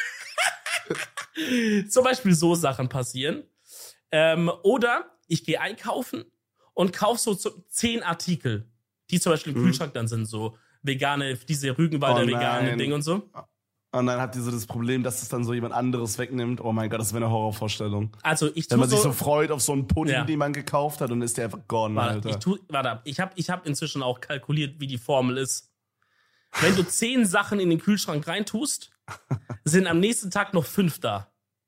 Zum Beispiel so Sachen passieren. Ähm, oder ich gehe einkaufen und kaufe so, so zehn Artikel, die zum Beispiel im Mhm. Kühlschrank dann sind, so vegane, diese Rügenwalder Oh vegane nein. Ding und so. Und dann habt ihr so das Problem, dass es dann so jemand anderes wegnimmt. Oh mein Gott, das wäre eine Horrorvorstellung. Also ich Wenn tue man sich so, so freut auf so einen Pudding, Ja. den man gekauft hat und ist der einfach gone, warte, Alter. ich tu, warte, ab. ich habe ich hab inzwischen auch kalkuliert, wie die Formel ist. Wenn du zehn Sachen in den Kühlschrank reintust, sind am nächsten Tag noch fünf da.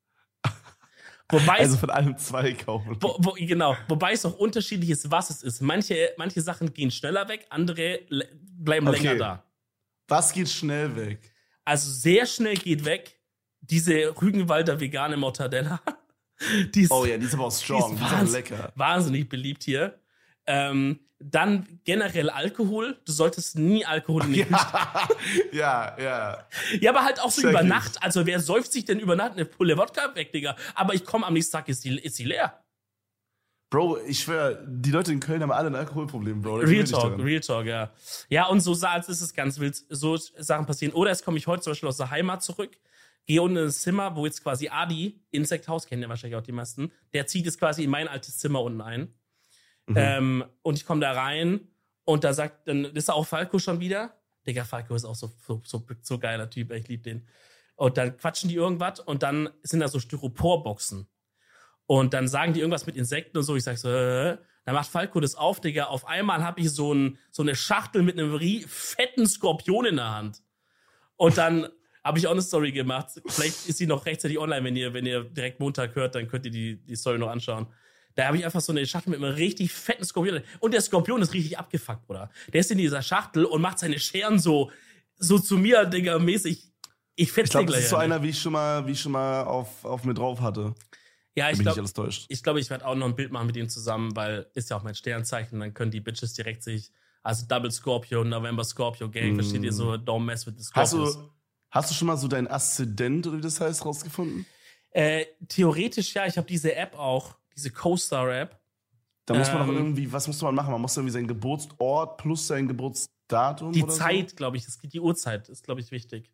Wobei Also es, von allem zwei kaufen. wo, wo, genau, wobei es auch unterschiedlich ist, was es ist. Manche, manche Sachen gehen schneller weg, andere le- bleiben Okay. länger da. Was geht schnell weg? Also sehr schnell geht weg diese Rügenwalder vegane Mortadella. Die ist, Oh ja, die ist aber auch strong, die die ist ist, auch wahns- lecker. wahnsinnig beliebt hier. Ähm, dann generell Alkohol. Du solltest nie Alkohol in den Kühlschrank. Ja, ja, ja. Ja, aber halt auch so Check über ich. Nacht. Also wer säuft sich denn über Nacht eine Pulle Wodka weg, Digga? Aber ich komme am nächsten Tag, ist die, ist die leer. Bro, ich schwör, die Leute in Köln haben alle ein Alkoholproblem, Bro. Da Real gewöhn dich Talk, dran. Real Talk, ja. Ja, und so Salz ist es ganz wild. So Sachen passieren. Oder jetzt komme ich heute zum Beispiel aus der Heimat zurück, gehe unten ins Zimmer, wo jetzt quasi Adi, Insekthaus, kennen ja wahrscheinlich auch die meisten, der zieht jetzt quasi in mein altes Zimmer unten ein. Mhm. Ähm, und ich komme da rein und da sagt, dann ist auch Falco schon wieder. Digga, Falco ist auch so, so, so, so geiler Typ, ich lieb den. Und dann quatschen die irgendwas und dann sind da so Styroporboxen. Und dann sagen die irgendwas mit Insekten und so. Ich sag so, äh, dann macht Falco das auf, Digga. Auf einmal habe ich so, ein, so eine Schachtel mit einem rie- fetten Skorpion in der Hand. Und dann habe ich auch eine Story gemacht. Vielleicht ist sie noch rechtzeitig online, wenn ihr, wenn ihr direkt Montag hört, dann könnt ihr die, die Story noch anschauen. Da habe ich einfach so eine Schachtel mit einem richtig fetten Skorpion. Und der Skorpion ist richtig abgefuckt, Bruder. Der ist in dieser Schachtel und macht seine Scheren so, so zu mir, Digga, mäßig. Ich fetz Ich glaube, den das gleich. ist so an. einer, wie ich schon mal, wie ich schon mal auf, auf mir drauf hatte. Ja, Da ich bin ich glaube, alles täuscht. ich, glaub, ich werde auch noch ein Bild machen mit ihm zusammen, weil ist ja auch mein Sternzeichen. Dann können die Bitches direkt sich, also Double Scorpio, November Scorpio Gang, Mm. versteht ihr so, don't mess with the Hast Scorpios. du, hast du schon mal so dein Aszendent, oder wie das heißt, rausgefunden? Äh, theoretisch ja, ich habe diese App auch, diese Co-Star-App. Da muss man Ähm, doch irgendwie, was muss man machen? Man muss irgendwie seinen Geburtsort plus sein Geburtsdatum Die oder Zeit, glaube ich, das, die Uhrzeit ist, glaube ich, wichtig.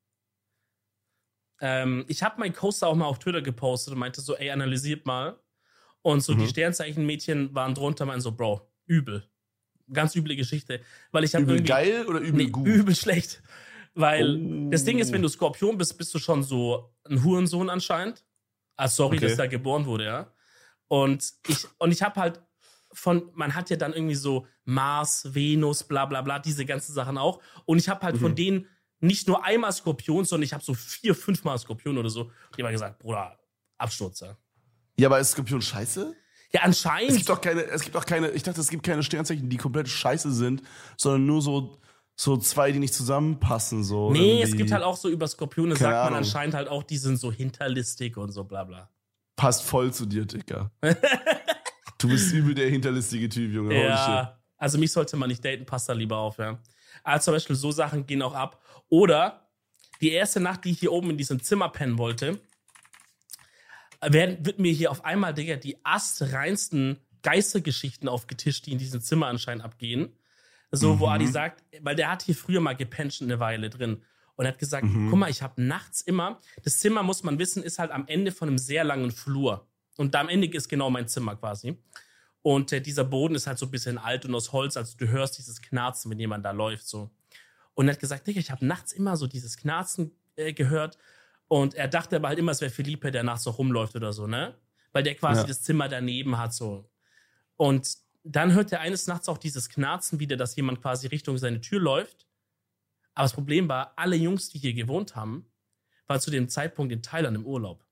Ähm, ich habe mein Co-Star auch mal auf Twitter gepostet und meinte so, ey, analysiert mal. Und so Mhm. die Sternzeichenmädchen waren drunter, meinen so, Bro, übel. Ganz üble Geschichte. Weil ich so? habe Übel irgendwie... geil oder übel Nee, gut? übel schlecht. Weil Oh. das Ding ist, wenn du Skorpion bist, bist du schon so ein Hurensohn anscheinend. Ah, sorry, Okay. dass da geboren wurde, ja. Und ich, und ich habe halt von, man hat ja dann irgendwie so Mars, Venus, bla bla bla, diese ganzen Sachen auch. Und ich habe halt Mhm. von denen nicht nur einmal Skorpion, sondern ich habe so vier, fünfmal Skorpion oder so. Und die haben gesagt, Bruder, Absturz, ja. Ja, aber ist Skorpion scheiße? Ja, Es anscheinend. gibt doch keine, es gibt auch keine, ich dachte, es gibt keine Sternzeichen, die komplett scheiße sind, sondern nur so, so zwei, die nicht zusammenpassen, so. Nee, irgendwie. es gibt halt auch so über Skorpione, Keine sagt man Ahnung. anscheinend halt auch, die sind so hinterlistig und so bla bla. Passt voll zu dir, Dicker. Du bist übel der hinterlistige Typ, Junge. Holy shit. Ja, also mich sollte man nicht daten, passt da lieber auf, ja. Aber zum Beispiel so Sachen gehen auch ab. Oder die erste Nacht, die ich hier oben in diesem Zimmer pennen wollte, werden, wird mir hier auf einmal, Digga, die astreinsten Geistergeschichten aufgetischt, die in diesem Zimmer anscheinend abgehen. So, wo Mhm. Adi sagt, weil der hat hier früher mal gepennt eine Weile drin. Und er hat gesagt, Mhm. guck mal, ich habe nachts immer, das Zimmer, muss man wissen, ist halt am Ende von einem sehr langen Flur. Und da am Ende ist genau mein Zimmer quasi. Und äh, dieser Boden ist halt so ein bisschen alt und aus Holz, also du hörst dieses Knarzen, wenn jemand da läuft, so. Und er hat gesagt, Digga, ich habe nachts immer so dieses Knarzen äh, gehört. Und er dachte aber halt immer, es wäre Felipe, der nachts so rumläuft oder so, ne? Weil der quasi Ja. das Zimmer daneben hat, so. Und dann hört er eines Nachts auch dieses Knarzen wieder, dass jemand quasi Richtung seine Tür läuft. Aber das Problem war, alle Jungs, die hier gewohnt haben, war zu dem Zeitpunkt in Thailand im Urlaub.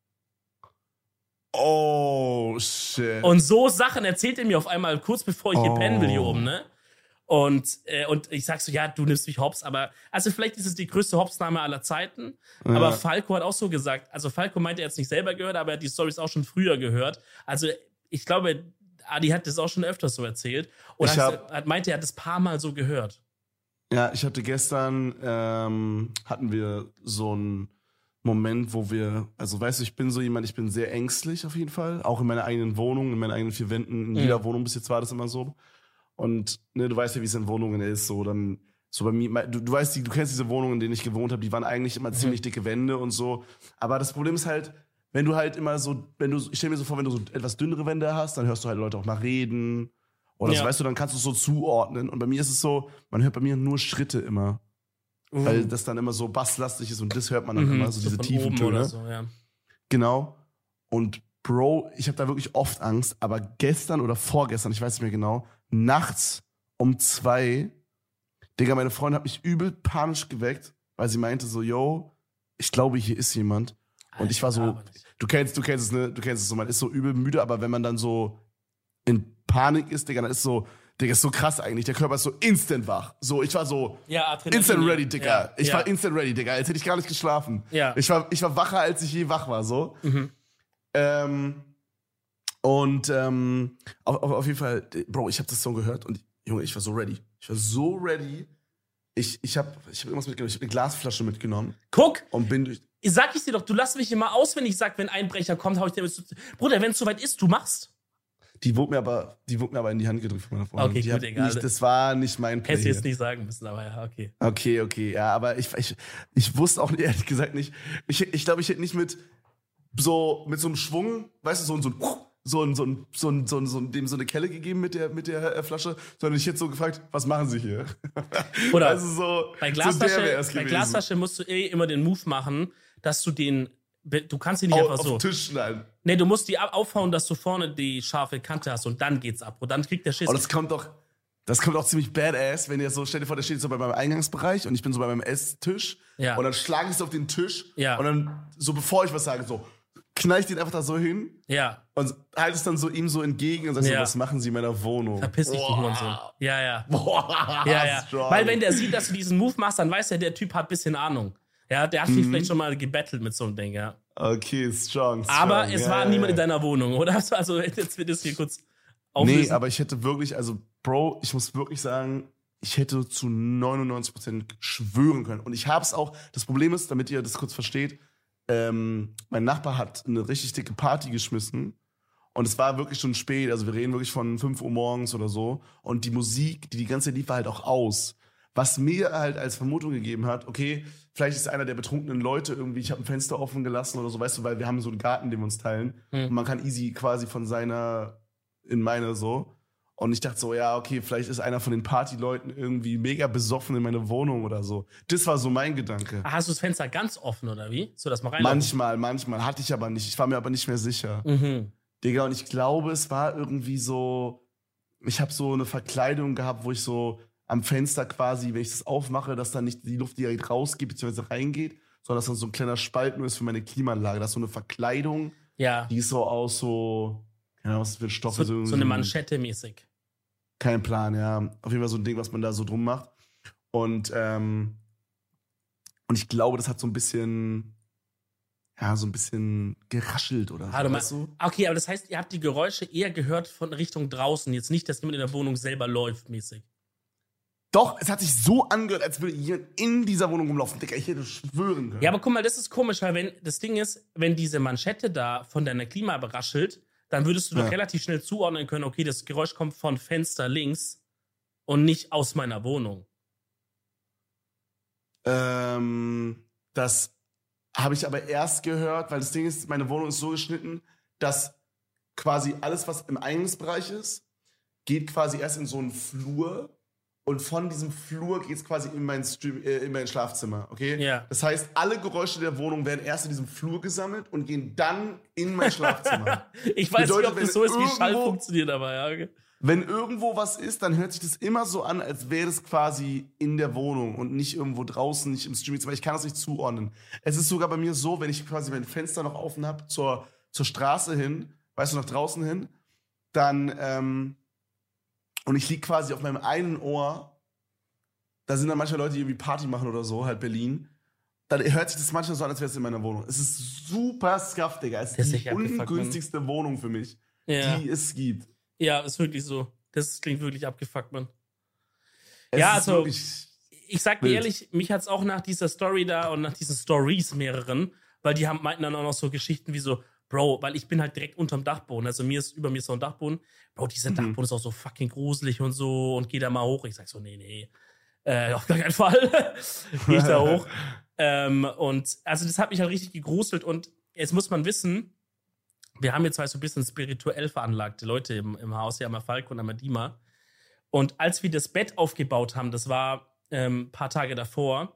Oh, shit. Und so Sachen erzählt er mir auf einmal kurz bevor ich hier Oh. pennen will hier oben, ne? Und, äh, und ich sag so, ja, du nimmst mich hops, aber, also vielleicht ist es die größte Hopsnahme aller Zeiten, Ja. aber Falco hat auch so gesagt, also Falco meinte, er hat es nicht selber gehört, aber er hat die Storys auch schon früher gehört. Also ich glaube, Adi hat das auch schon öfters so erzählt. Und Ich hat, hab- hat meinte, er hat das paar Mal so gehört. Ja, ich hatte gestern, ähm, hatten wir so einen Moment, wo wir, also weißt du, ich bin so jemand, ich bin sehr ängstlich auf jeden Fall, auch in meiner eigenen Wohnung, in meinen eigenen vier Wänden, in jeder Mhm. Wohnung bis jetzt war das immer so. Und ne, du weißt ja, wie es in Wohnungen ist, so dann, so bei mir, du, du weißt, die, du kennst diese Wohnungen, in denen ich gewohnt habe, die waren eigentlich immer Mhm. ziemlich dicke Wände und so. Aber das Problem ist halt, wenn du halt immer so, wenn du, ich stell mir so vor, wenn du so etwas dünnere Wände hast, dann hörst du halt Leute auch mal reden. Oder so, Ja. weißt du, dann kannst du es so zuordnen. Und bei mir ist es so, man hört bei mir nur Schritte immer. Weil das dann immer so basslastig ist und das hört man dann Mhm, immer, so diese von tiefen oben Töne. oder so, ja. Genau. Und Bro, ich habe da wirklich oft Angst, aber gestern oder vorgestern, ich weiß nicht mehr genau, nachts um zwei, Digga, meine Freundin hat mich übel panisch geweckt, weil sie meinte so, yo, ich glaube, hier ist jemand. Und ich war so, aber nicht. du kennst, du kennst es, ne? Du kennst es so, man ist so übel müde, aber wenn man dann so in Panik ist, Digga, dann ist so, Digga, ist so krass eigentlich, der Körper ist so instant wach. So, ich war so, Ja, Adrenalin. instant ready, Digga. Ja, Ich ja. war instant ready, Digga, als hätte ich gar nicht geschlafen. Ja. Ich war, ich war wacher, als ich je wach war, so. Mhm. Ähm, und ähm, auf, auf, auf jeden Fall, Bro, ich habe das Song gehört und Junge, ich war so ready. Ich war so ready. Ich, ich habe ich hab irgendwas mitgenommen. Ich habe eine Glasflasche mitgenommen Guck, und bin durch. sag ich dir doch, du lass mich immer aus, wenn ich sag, wenn Einbrecher kommt, hau ich dir mit. Bruder, wenn es soweit ist, du machst. Die wurde mir aber, die wurde mir aber in die Hand gedrückt von meiner Freundin. Okay, die gut, hat egal. Nicht, das war nicht mein Play. Hätte ich jetzt hier. nicht sagen müssen, aber ja, okay. Okay, okay, ja, aber ich, ich, ich wusste auch ehrlich gesagt nicht. Ich, ich glaube, ich hätte nicht mit so mit so einem Schwung, weißt du, so ein so ein so ein so ein so ein, so ein, so ein dem so eine Kelle gegeben mit der mit der äh, Flasche, sondern ich hätte so gefragt, was machen Sie hier? Oder also so Bei so der Glasflasche, wär's bei gewesen. Glasflasche musst du eh immer den Move machen, dass du den, du kannst ihn nicht Au- einfach auf so. den Tisch schneiden. Nee, du musst die ab- aufhauen, dass du vorne die scharfe Kante hast und dann geht's ab. Und dann kriegt der Schiss. Und das kommt doch, das kommt auch ziemlich badass, wenn ihr so, stell dir vor, der steht so bei meinem Eingangsbereich und ich bin so bei meinem Esstisch Ja. und dann schlage ich so auf den Tisch Ja. und dann, so bevor ich was sage, so, knall ich den einfach da so hin Ja, und halte es dann so ihm so entgegen und sag so, Ja. was machen Sie in meiner Wohnung? verpiss dich, du Hurensohn. Ja, ja. Boah, Ja, ja. strong. Weil wenn der sieht, dass du diesen Move machst, dann weiß er, der Typ hat ein bisschen Ahnung. Ja, der hat Mhm. dich vielleicht schon mal gebettelt mit so einem Ding, ja. Okay, strong, strong. Aber es ja, war ja, niemand in ja. deiner Wohnung, oder? Also jetzt wird es hier kurz auflösen. Nee, aber ich hätte wirklich, also Bro, ich muss wirklich sagen, ich hätte zu neunundneunzig Prozent schwören können. Und ich habe es auch, das Problem ist, damit ihr das kurz versteht, ähm, mein Nachbar hat eine richtig dicke Party geschmissen. Und es war wirklich schon spät, also wir reden wirklich von fünf Uhr morgens oder so. Und die Musik, die die ganze Zeit lief, war halt auch aus. Was mir halt als Vermutung gegeben hat, okay, vielleicht ist einer der betrunkenen Leute irgendwie, ich habe ein Fenster offen gelassen oder so, weißt du, weil wir haben so einen Garten, den wir uns teilen. Hm. Und man kann easy quasi von seiner in meine so. Und ich dachte so, ja, okay, vielleicht ist einer von den Partyleuten irgendwie mega besoffen in meine Wohnung oder so. Das war so mein Gedanke. Ah, hast du das Fenster ganz offen, oder wie? So, dass man rein. Manchmal, manchmal. Hatte ich aber nicht. Ich war mir aber nicht mehr sicher. Mhm. Digga, und ich glaube, es war irgendwie so, ich habe so eine Verkleidung gehabt, wo ich so am Fenster quasi, wenn ich das aufmache, dass dann nicht die Luft direkt rausgeht bzw. reingeht, sondern dass dann so ein kleiner Spalt nur ist für meine Klimaanlage. Das ist so eine Verkleidung, Ja. die ist so aus so, keine Ahnung, was das für Stoffe So, sind. so eine Manschette mäßig. Kein Plan, ja. Auf jeden Fall so ein Ding, was man da so drum macht. Und, ähm, und ich glaube, das hat so ein bisschen, ja, so ein bisschen geraschelt oder so. Ah, du weißt meinst- du? Okay, aber das heißt, ihr habt die Geräusche eher gehört von Richtung draußen. Jetzt nicht, dass jemand in der Wohnung selber läuft, mäßig. Doch, es hat sich so angehört, als würde jemand in dieser Wohnung rumlaufen. Digga, ich hätte schwören können. Ja, aber guck mal, das ist komisch, weil wenn das Ding ist, wenn diese Manschette da von deiner Klima beraschelt, dann würdest du doch Ja. relativ schnell zuordnen können, okay, das Geräusch kommt von Fenster links und nicht aus meiner Wohnung. Ähm, das habe ich aber erst gehört, weil das Ding ist, meine Wohnung ist so geschnitten, dass quasi alles, was im Eingangsbereich ist, geht quasi erst in so einen Flur und von diesem Flur geht es quasi in mein, Stream, äh, in mein Schlafzimmer, okay? Ja. Das heißt, alle Geräusche der Wohnung werden erst in diesem Flur gesammelt und gehen dann in mein Schlafzimmer. Ich weiß Bedeutet, nicht, ob wenn das so ist, wie irgendwo- Schall funktioniert, aber ja. Okay. Wenn irgendwo was ist, dann hört sich das immer so an, als wäre es quasi in der Wohnung und nicht irgendwo draußen, nicht im Streaming. Ich kann das nicht zuordnen. Es ist sogar bei mir so, wenn ich quasi mein Fenster noch offen habe zur, zur Straße hin, weißt du, nach draußen hin, dann, ähm, und ich liege quasi auf meinem einen Ohr, da sind dann manchmal Leute, die irgendwie Party machen oder so, halt Berlin, dann hört sich das manchmal so an, als wäre es in meiner Wohnung. Es ist super scuff, Digga. Es ist die ungünstigste Wohnung für mich, ja. die es gibt. Ja, ist wirklich so. Das klingt wirklich abgefuckt, Mann. Es ja, ist also, ich sag dir wild. ehrlich, mich hat's auch nach dieser Story da und nach diesen Stories mehreren, weil die haben, meinten dann auch noch so Geschichten wie so, Bro, weil ich bin halt direkt unterm Dachboden, also mir ist, über mir ist so ein Dachboden. Bro, dieser mhm. Dachboden ist auch so fucking gruselig und so und geh da mal hoch. Ich sag so, nee, nee, äh, auf gar keinen Fall. Geh ich da hoch. ähm, und also das hat mich halt richtig gegruselt und jetzt muss man wissen, wir haben jetzt halt so ein bisschen spirituell veranlagte Leute im, im Haus, hier einmal Falco und einmal Dima. Und als wir das Bett aufgebaut haben, das war ähm, ein paar Tage davor,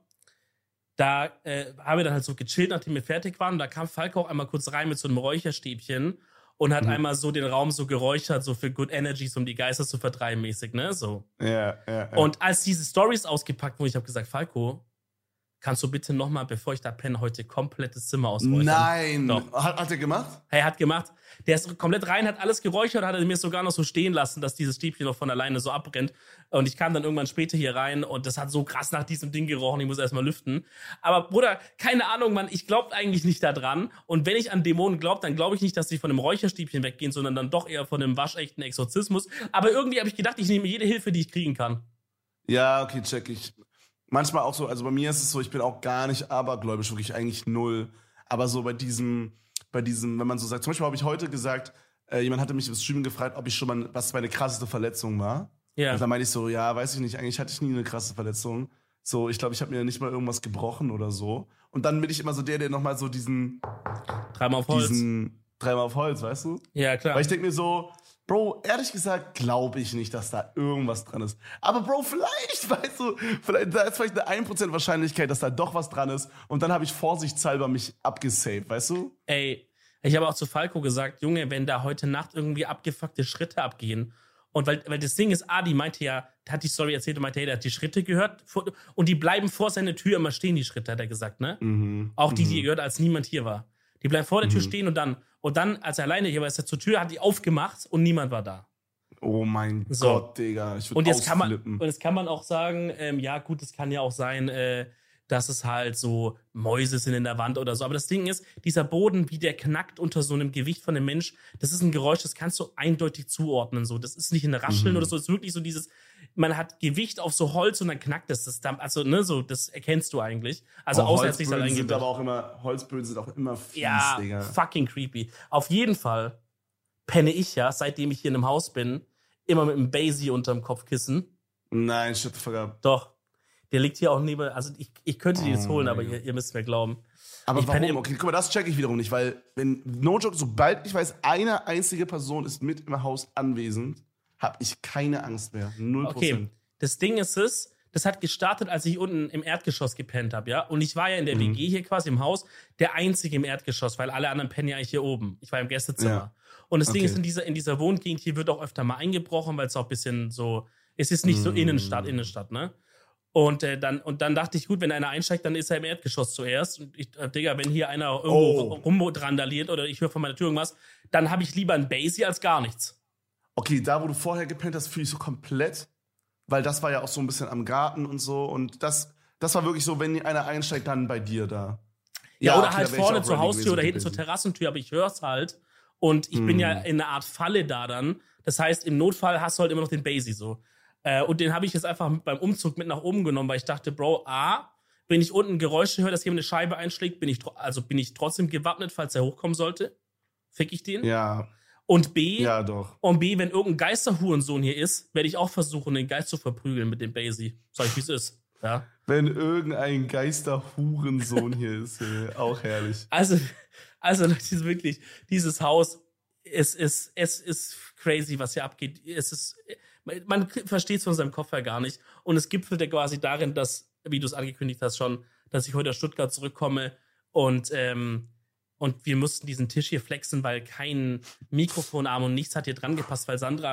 da äh, haben wir dann halt so gechillt, nachdem wir fertig waren. Und da kam Falco auch einmal kurz rein mit so einem Räucherstäbchen und hat mhm. einmal so den Raum so geräuchert, so für Good Energies, um die Geister zu vertreiben mäßig, ne? So. Ja, ja, ja. Und als diese Stories ausgepackt wurden, ich habe gesagt, Falco, kannst du bitte nochmal, bevor ich da penne, heute komplettes Zimmer ausräuchern? Nein! Doch. Hat, hat er gemacht? Er hat gemacht. Der ist komplett rein, hat alles geräuchert, hat er mir sogar noch so stehen lassen, dass dieses Stäbchen noch von alleine so abbrennt. Und ich kam dann irgendwann später hier rein und das hat so krass nach diesem Ding gerochen, ich muss erstmal lüften. Aber Bruder, keine Ahnung, Mann, ich glaube eigentlich nicht da dran. Und wenn ich an Dämonen glaube, dann glaube ich nicht, dass sie von einem Räucherstäbchen weggehen, sondern dann doch eher von einem waschechten Exorzismus. Aber irgendwie habe ich gedacht, ich nehme jede Hilfe, die ich kriegen kann. Ja, okay, check ich. Manchmal auch so, also bei mir ist es so, ich bin auch gar nicht abergläubisch, wirklich eigentlich null. Aber so bei diesem, bei diesem, wenn man so sagt, zum Beispiel habe ich heute gesagt, äh, jemand hatte mich im Stream gefragt, ob ich schon mal, was meine krasseste Verletzung war. Ja. Und dann meinte ich so, ja, weiß ich nicht, eigentlich hatte ich nie eine krasse Verletzung. So, ich glaube, ich habe mir nicht mal irgendwas gebrochen oder so. Und dann bin ich immer so der, der nochmal so diesen... Dreimal auf Holz. Diesen, dreimal auf Holz, weißt du? Ja, klar. Weil ich denke mir so... Bro, ehrlich gesagt, glaube ich nicht, dass da irgendwas dran ist. Aber Bro, vielleicht, weißt du, vielleicht, da ist vielleicht eine ein Prozent Wahrscheinlichkeit, dass da doch was dran ist. Und dann habe ich vorsichtshalber mich abgesaved, weißt du? Ey, ich habe auch zu Falco gesagt, Junge, wenn da heute Nacht irgendwie abgefuckte Schritte abgehen. Und weil, weil das Ding ist, Adi meinte ja, der hat die Story erzählt und meinte, hey, der hat die Schritte gehört. Und die bleiben vor seiner Tür immer stehen, die Schritte, hat er gesagt, ne? Mhm. Auch die, die er gehört, als niemand hier war. Die bleiben vor der Tür mhm. stehen und dann, und dann, als er alleine hier war, ist er zur Tür, hat die aufgemacht und niemand war da. Oh mein so. Gott, Digga, ich würde ausflippen. Kann man, und jetzt kann man auch sagen, ähm, ja gut, es kann ja auch sein, äh, dass es halt so Mäuse sind in der Wand oder so. Aber das Ding ist, dieser Boden, wie der knackt unter so einem Gewicht von einem Mensch, das ist ein Geräusch, das kannst du eindeutig zuordnen. So, das ist nicht ein Rascheln mhm. oder so, das ist wirklich so dieses, man hat Gewicht auf so Holz und dann knackt es. Das, also, ne, so, das erkennst du eigentlich. Also, oh, außer jetzt nicht Holzböden sind aber auch immer, Holzböden sind auch immer fies, ja, Digga. Fucking creepy. Auf jeden Fall penne ich ja, seitdem ich hier in einem Haus bin, immer mit einem Basie unterm Kopfkissen. Nein, shit the fuck up. Doch. Der liegt hier auch neben, also ich, ich könnte die jetzt holen, oh, aber ihr, ihr müsst mir glauben. Aber ich warum? Okay, guck mal, das check ich wiederum nicht, weil, wenn, no joke, sobald ich weiß, eine einzige Person ist mit im Haus anwesend, habe ich keine Angst mehr. Null Prozent. Okay, das Ding ist es, das hat gestartet, als ich unten im Erdgeschoss gepennt habe, ja? Und ich war ja in der mhm. W G hier quasi im Haus, der Einzige im Erdgeschoss, weil alle anderen pennen ja eigentlich hier oben. Ich war im Gästezimmer. Ja. Und das okay. Ding ist, in dieser, in dieser Wohngegend hier wird auch öfter mal eingebrochen, weil es auch ein bisschen so, es ist nicht mhm. so Innenstadt, Innenstadt, ne? Und, äh, dann, und dann dachte ich, gut, wenn einer einsteigt, dann ist er im Erdgeschoss zuerst. Und ich, äh, Digga, wenn hier einer irgendwo oh. rumdrandaliert oder ich höre von meiner Tür irgendwas, dann habe ich lieber ein Basie als gar nichts. Okay, da, wo du vorher gepennt hast, fühle ich so komplett, weil das war ja auch so ein bisschen am Garten und so. Und das, das war wirklich so, wenn einer einsteigt, dann bei dir da. Ja, ja oder okay, halt vorne zur Haustür oder hinten zur Terrassentür, aber ich höre es halt. Und ich hm. bin ja in einer Art Falle da dann. Das heißt, im Notfall hast du halt immer noch den Basie so. Und den habe ich jetzt einfach beim Umzug mit nach oben genommen, weil ich dachte, Bro, A, wenn ich unten Geräusche höre, dass jemand eine Scheibe einschlägt, bin ich, also bin ich trotzdem gewappnet, falls er hochkommen sollte. Fick ich den? Ja. Und B, ja, doch. Und B, wenn irgendein Geisterhurensohn hier ist, werde ich auch versuchen, den Geist zu verprügeln mit dem Basie. Sag ich, wie es ist. Ja. Wenn irgendein Geisterhurensohn hier ist, ey, auch herrlich. Also, also Leute, wirklich, dieses Haus, es ist, es ist crazy, was hier abgeht. Es ist, man versteht es von seinem Kopf her gar nicht. Und es gipfelt ja quasi darin, dass, wie du es angekündigt hast schon, dass ich heute aus Stuttgart zurückkomme und, ähm, und wir mussten diesen Tisch hier flexen, weil kein Mikrofonarm und nichts hat hier dran gepasst, weil Sandra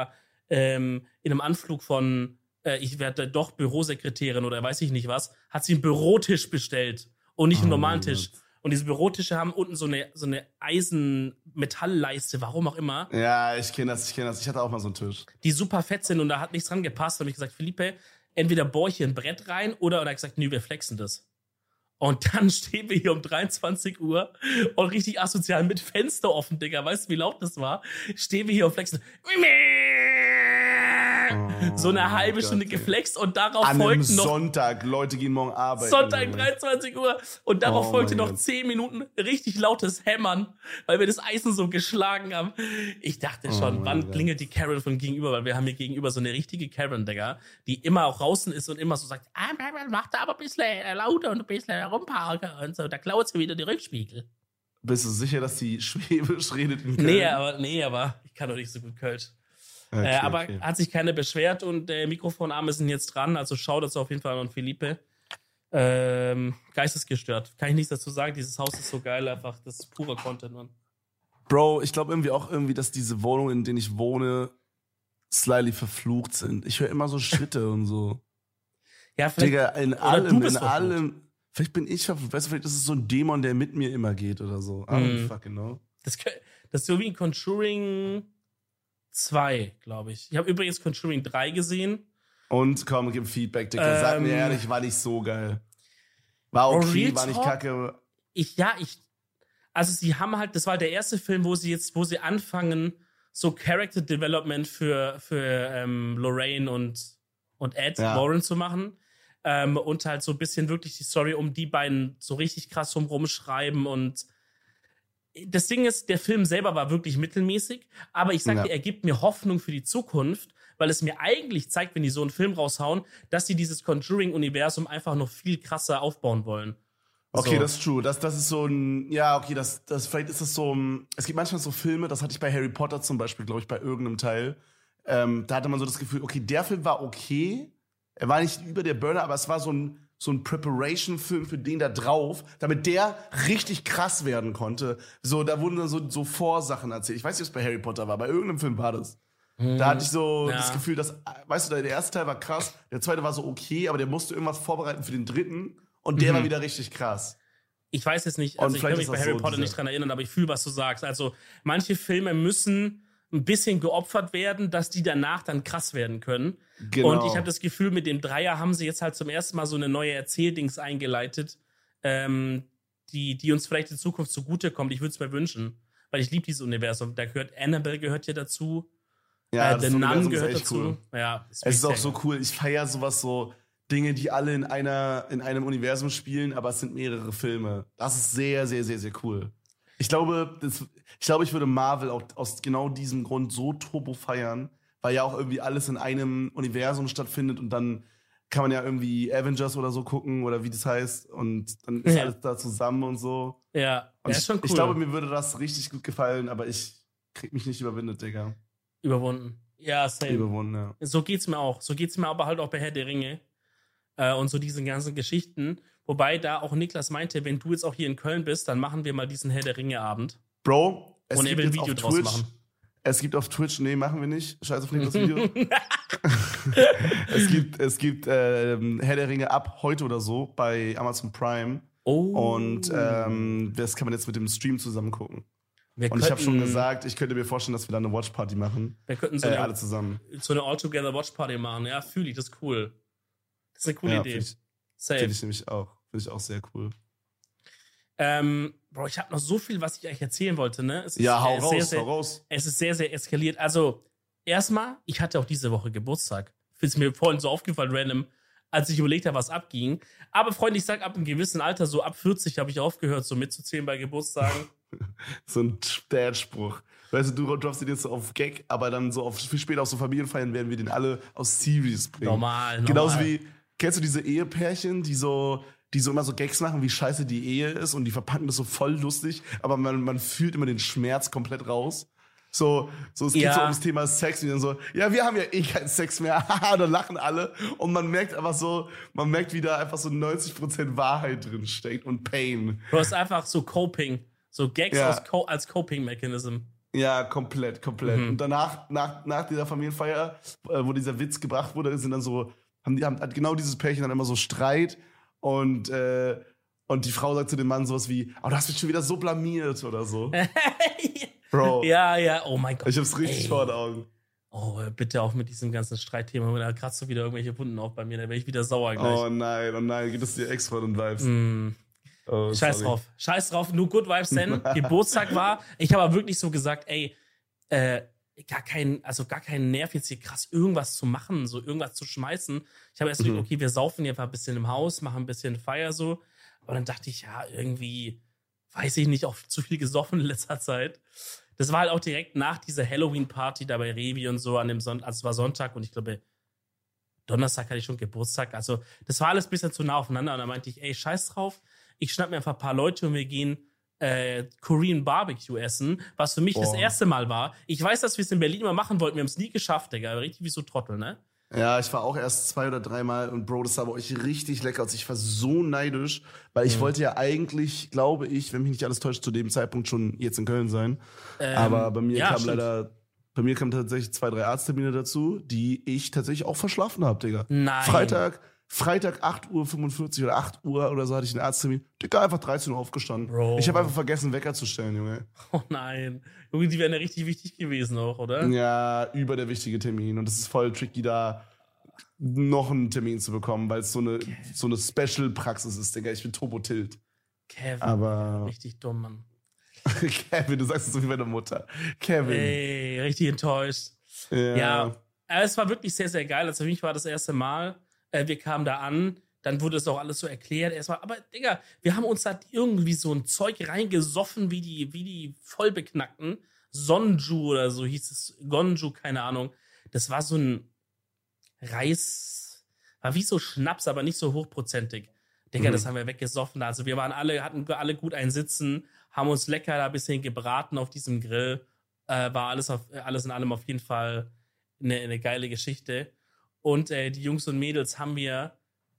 ähm, in einem Anflug von, äh, ich werde doch Bürosekretärin oder weiß ich nicht was, hat sie einen Bürotisch bestellt und nicht einen Oh normalen mein Tisch. Gott. Und diese Bürotische haben unten so eine, so eine Eisen-Metallleiste, warum auch immer, Ja, ich kenne das, ich kenne das. Ich hatte auch mal so einen Tisch. die super fett sind und da hat nichts dran gepasst. Da habe ich gesagt, Felipe, entweder bohr ich hier ein Brett rein oder, oder er hat gesagt, nö, wir flexen das. Und dann stehen wir hier um dreiundzwanzig Uhr und richtig asozial mit Fenster offen, Digga. Weißt du, wie laut das war? Stehen wir hier und flexen. Oh, so eine halbe Gott, Stunde ey. geflext und darauf An einem folgten noch Sonntag. Leute gehen morgen arbeiten. Sonntag Junge. dreiundzwanzig Uhr und darauf Oh folgte mein noch Gott. zehn Minuten richtig lautes Hämmern, weil wir das Eisen so geschlagen haben. Ich dachte Oh schon, mein wann Gott. klingelt die Karen von gegenüber, weil wir haben hier gegenüber so eine richtige Karen, Digga, die immer auch draußen ist und immer so sagt, ah, mach da aber ein bisschen lauter und ein bisschen rumparken und so, da klaut sie wieder die Rückspiegel. Bist du sicher, dass die Schwäbisch redet in Köln? Nee, aber, nee, aber ich kann doch nicht so gut Kölsch. Okay, äh, aber okay. hat sich keiner beschwert und der Mikrofonarme sind jetzt dran, also schau das auf jeden Fall an Philippe. Ähm, geistesgestört. Kann ich nichts dazu sagen, dieses Haus ist so geil, einfach, das ist purer Content, Mann. Bro, ich glaube irgendwie auch irgendwie, dass diese Wohnungen, in denen ich wohne, slightly verflucht sind. Ich höre immer so Schritte und so. Ja, vielleicht, Digga, in du allem, bist in verflucht. allem. Vielleicht bin ich verflucht. Weißt du, vielleicht ist es so ein Dämon, der mit mir immer geht oder so. I don't Mhm. fucking know. das, kö- das ist so wie in Conjuring zwei, glaube ich. Ich habe übrigens Conjuring drei gesehen. Und komm, gib Feedback, Digga. Sag Ähm, mir ehrlich, war nicht so geil. War Bro, okay, Real war nicht Talk? kacke. Ich, ja, ich, also sie haben halt, das war der erste Film, wo sie jetzt, wo sie anfangen, so Character Development für, für ähm, Lorraine und, und Ed Ja. Warren zu machen. Ähm, und halt so ein bisschen wirklich die Story um die beiden so richtig krass rumschreiben. Und das Ding ist, der Film selber war wirklich mittelmäßig, aber ich sag Ja. dir, er gibt mir Hoffnung für die Zukunft, weil es mir eigentlich zeigt, wenn die so einen Film raushauen, dass sie dieses Conjuring-Universum einfach noch viel krasser aufbauen wollen. Okay, So. das ist true. Das, das ist so ein, ja, okay, das, das, vielleicht ist das so ein, es gibt manchmal so Filme, das hatte ich bei Harry Potter zum Beispiel, glaube ich, bei irgendeinem Teil. Ähm, da hatte man so das Gefühl, okay, der Film war okay. Er war nicht über der Burner, aber es war so ein, so ein Preparation-Film für den da drauf, damit der richtig krass werden konnte. So, da wurden dann so, so Vorsachen erzählt. Ich weiß nicht, ob es bei Harry Potter war, bei irgendeinem Film war das. Da hatte ich so Ja. das Gefühl, dass, weißt du, der erste Teil war krass, der zweite war so okay, aber der musste irgendwas vorbereiten für den dritten und der Mhm. war wieder richtig krass. Ich weiß jetzt nicht, Und also ich kann vielleicht mich ist bei das Harry so Potter diese- nicht dran erinnern, aber ich fühle, was du sagst. Also manche Filme müssen ein bisschen geopfert werden, dass die danach dann krass werden können. Genau. Und ich habe das Gefühl, mit dem Dreier haben sie jetzt halt zum ersten Mal so eine neue Erzähldings eingeleitet, ähm, die, die uns vielleicht in Zukunft zugutekommt. Ich würde es mir wünschen, weil ich liebe dieses Universum. Da gehört Annabelle gehört ja dazu. Ja, äh, das The Nun Universum ist gehört echt dazu. cool. Ja, Es ist auch sehr so geil. cool. Ich feiere sowas so, Dinge, die alle in einer, in einem Universum spielen, aber es sind mehrere Filme. Das ist sehr, sehr, sehr, sehr cool. Ich glaube, das, ich glaube, ich würde Marvel auch aus genau diesem Grund so turbo feiern, weil ja auch irgendwie alles in einem Universum stattfindet und dann kann man ja irgendwie Avengers oder so gucken oder wie das heißt und dann ist Ja. alles da zusammen und so. Ja, Und ja, ist ich, schon cool. ich glaube, mir würde das richtig gut gefallen, aber ich krieg mich nicht überwindet, Digga. Überwunden. Ja, same. Überwunden, ja. So geht's mir auch. So geht's mir aber halt auch bei Herr der Ringe. Äh, und so diesen ganzen Geschichten. Wobei da auch Niklas meinte, wenn du jetzt auch hier in Köln bist, dann machen wir mal diesen Herr der Ringe-Abend. Bro, es Und er gibt will ein jetzt Video auf draus Twitch, machen. es gibt auf Twitch, nee, machen wir nicht, scheiß auf Niklas Video. es gibt, es gibt ähm, Herr der Ringe ab heute oder so bei Amazon Prime Oh. und ähm, das kann man jetzt mit dem Stream zusammen gucken. wir Und ich habe schon könnten- gesagt, ich könnte mir vorstellen, dass wir da eine Watchparty machen, Wir könnten so äh, eine, alle zusammen. so eine All-Together-Watch-Party machen. Ja, fühle ich, das ist cool. Das ist eine coole Ja, Idee. finde ich, Safe. find ich nämlich auch, finde ich auch sehr cool. Ähm, Bro, ich habe noch so viel, was ich euch erzählen wollte, ne? Es ist, Ja, hau äh, raus, sehr, sehr, hau raus. Es ist sehr, sehr eskaliert. Also, erstmal, ich hatte auch diese Woche Geburtstag. Ist mir vorhin so aufgefallen, random, als ich überlegt habe, was abging. Aber Freunde, ich sag, ab einem gewissen Alter, so ab vierzig, habe ich aufgehört, so mitzuzählen bei Geburtstagen. So ein Dad-Spruch. Weißt du, du droppst den jetzt so auf Gag, aber dann so auf, viel später auf so Familienfeiern werden wir den alle aus Serious bringen. Normal, normal. Genauso wie, kennst du diese Ehepärchen, die so, die so immer so Gags machen, wie scheiße die Ehe ist und die verpacken das so voll lustig, aber man, man fühlt immer den Schmerz komplett raus. So, so es geht Ja. so ums Thema Sex und dann so, ja, wir haben ja eh keinen Sex mehr, haha, da lachen alle und man merkt einfach so, man merkt, wie da einfach so neunzig Prozent Wahrheit drin steckt und Pain. Du hast einfach so Coping. So Gags Ja. aus Co als Coping-Mechanism. Ja, komplett, komplett. Mhm. Und danach, nach, nach dieser Familienfeier, äh, wo dieser Witz gebracht wurde, sind dann so, haben die, haben, hat genau dieses Pärchen dann immer so Streit und, äh, und die Frau sagt zu dem Mann sowas wie, oh, du hast mich schon wieder so blamiert oder so. Bro. Ja, ja, oh mein Gott. Ich hab's richtig Ey. vor den Augen. Oh, bitte auch mit diesem ganzen Streitthema. Da kratzt du wieder irgendwelche Wunden auf bei mir, da wäre ich wieder sauer gleich. Oh nein, oh nein, gibt es dir Ex-Freundin-Vibes? Mm. Oh, Scheiß sorry. drauf. Scheiß drauf, nur Good Vibes, denn Geburtstag war. Ich habe aber wirklich so gesagt, ey, äh, gar kein, also gar keinen Nerv jetzt hier krass irgendwas zu machen, so irgendwas zu schmeißen. Ich habe erst Mhm. gedacht, okay, wir saufen jetzt mal ein bisschen im Haus, machen ein bisschen Feier so. Aber dann dachte ich, ja, irgendwie, weiß ich nicht, auch zu viel gesoffen in letzter Zeit. Das war halt auch direkt nach dieser Halloween-Party da bei Revi und so an dem Sonntag, also es war Sonntag und ich glaube, Donnerstag hatte ich schon Geburtstag. Also das war alles ein bisschen zu nah aufeinander und da meinte ich, ey, scheiß drauf, ich schnapp mir einfach ein paar Leute und wir gehen äh, Korean Barbecue essen, was für mich Boah. das erste Mal war. Ich weiß, dass wir es in Berlin immer machen wollten, wir haben es nie geschafft, Digga, richtig wie so Trottel, ne? Ja, ich war auch erst zwei oder dreimal und Bro, das war bei euch richtig lecker. Also ich war so neidisch, weil ich Mhm. wollte ja eigentlich, glaube ich, wenn mich nicht alles täuscht, zu dem Zeitpunkt schon jetzt in Köln sein. Ähm, Aber bei mir ja, kam stimmt. leider, bei mir kamen tatsächlich zwei, drei Arzttermine dazu, die ich tatsächlich auch verschlafen habe, Digga. Nein. Freitag, Freitag acht Uhr fünfundvierzig oder acht Uhr oder so hatte ich einen Arzttermin. Digga, einfach dreizehn Uhr aufgestanden. Bro. Ich habe einfach vergessen, Wecker zu stellen, Junge. Oh nein. Junge, die wären ja richtig wichtig gewesen auch, oder? Ja, über der wichtige Termin. Und es ist voll tricky, da noch einen Termin zu bekommen, weil es so eine, so eine Special-Praxis ist, Digga. Ich bin Turbo-Tilt. Kevin. Aber Richtig dumm, Mann. Kevin, du sagst es so wie meine Mutter. Kevin. Ey, richtig enttäuscht. Ja. Ja, aber es war wirklich sehr, sehr geil. Also für mich war das erste Mal. Äh, wir kamen da an, dann wurde es auch alles so erklärt. Erstmal, aber Digga, wir haben uns da irgendwie so ein Zeug reingesoffen, wie die, wie die Vollbeknackten. Sonju oder so hieß es. Gonju, keine Ahnung. Das war so ein Reis, war wie so Schnaps, aber nicht so hochprozentig. Digga, Mhm. das haben wir weggesoffen. Also wir waren alle, hatten alle gut ein Sitzen, haben uns lecker da ein bisschen gebraten auf diesem Grill. Äh, war alles, auf, alles in allem auf jeden Fall eine, eine geile Geschichte. Und äh, die Jungs und Mädels haben mir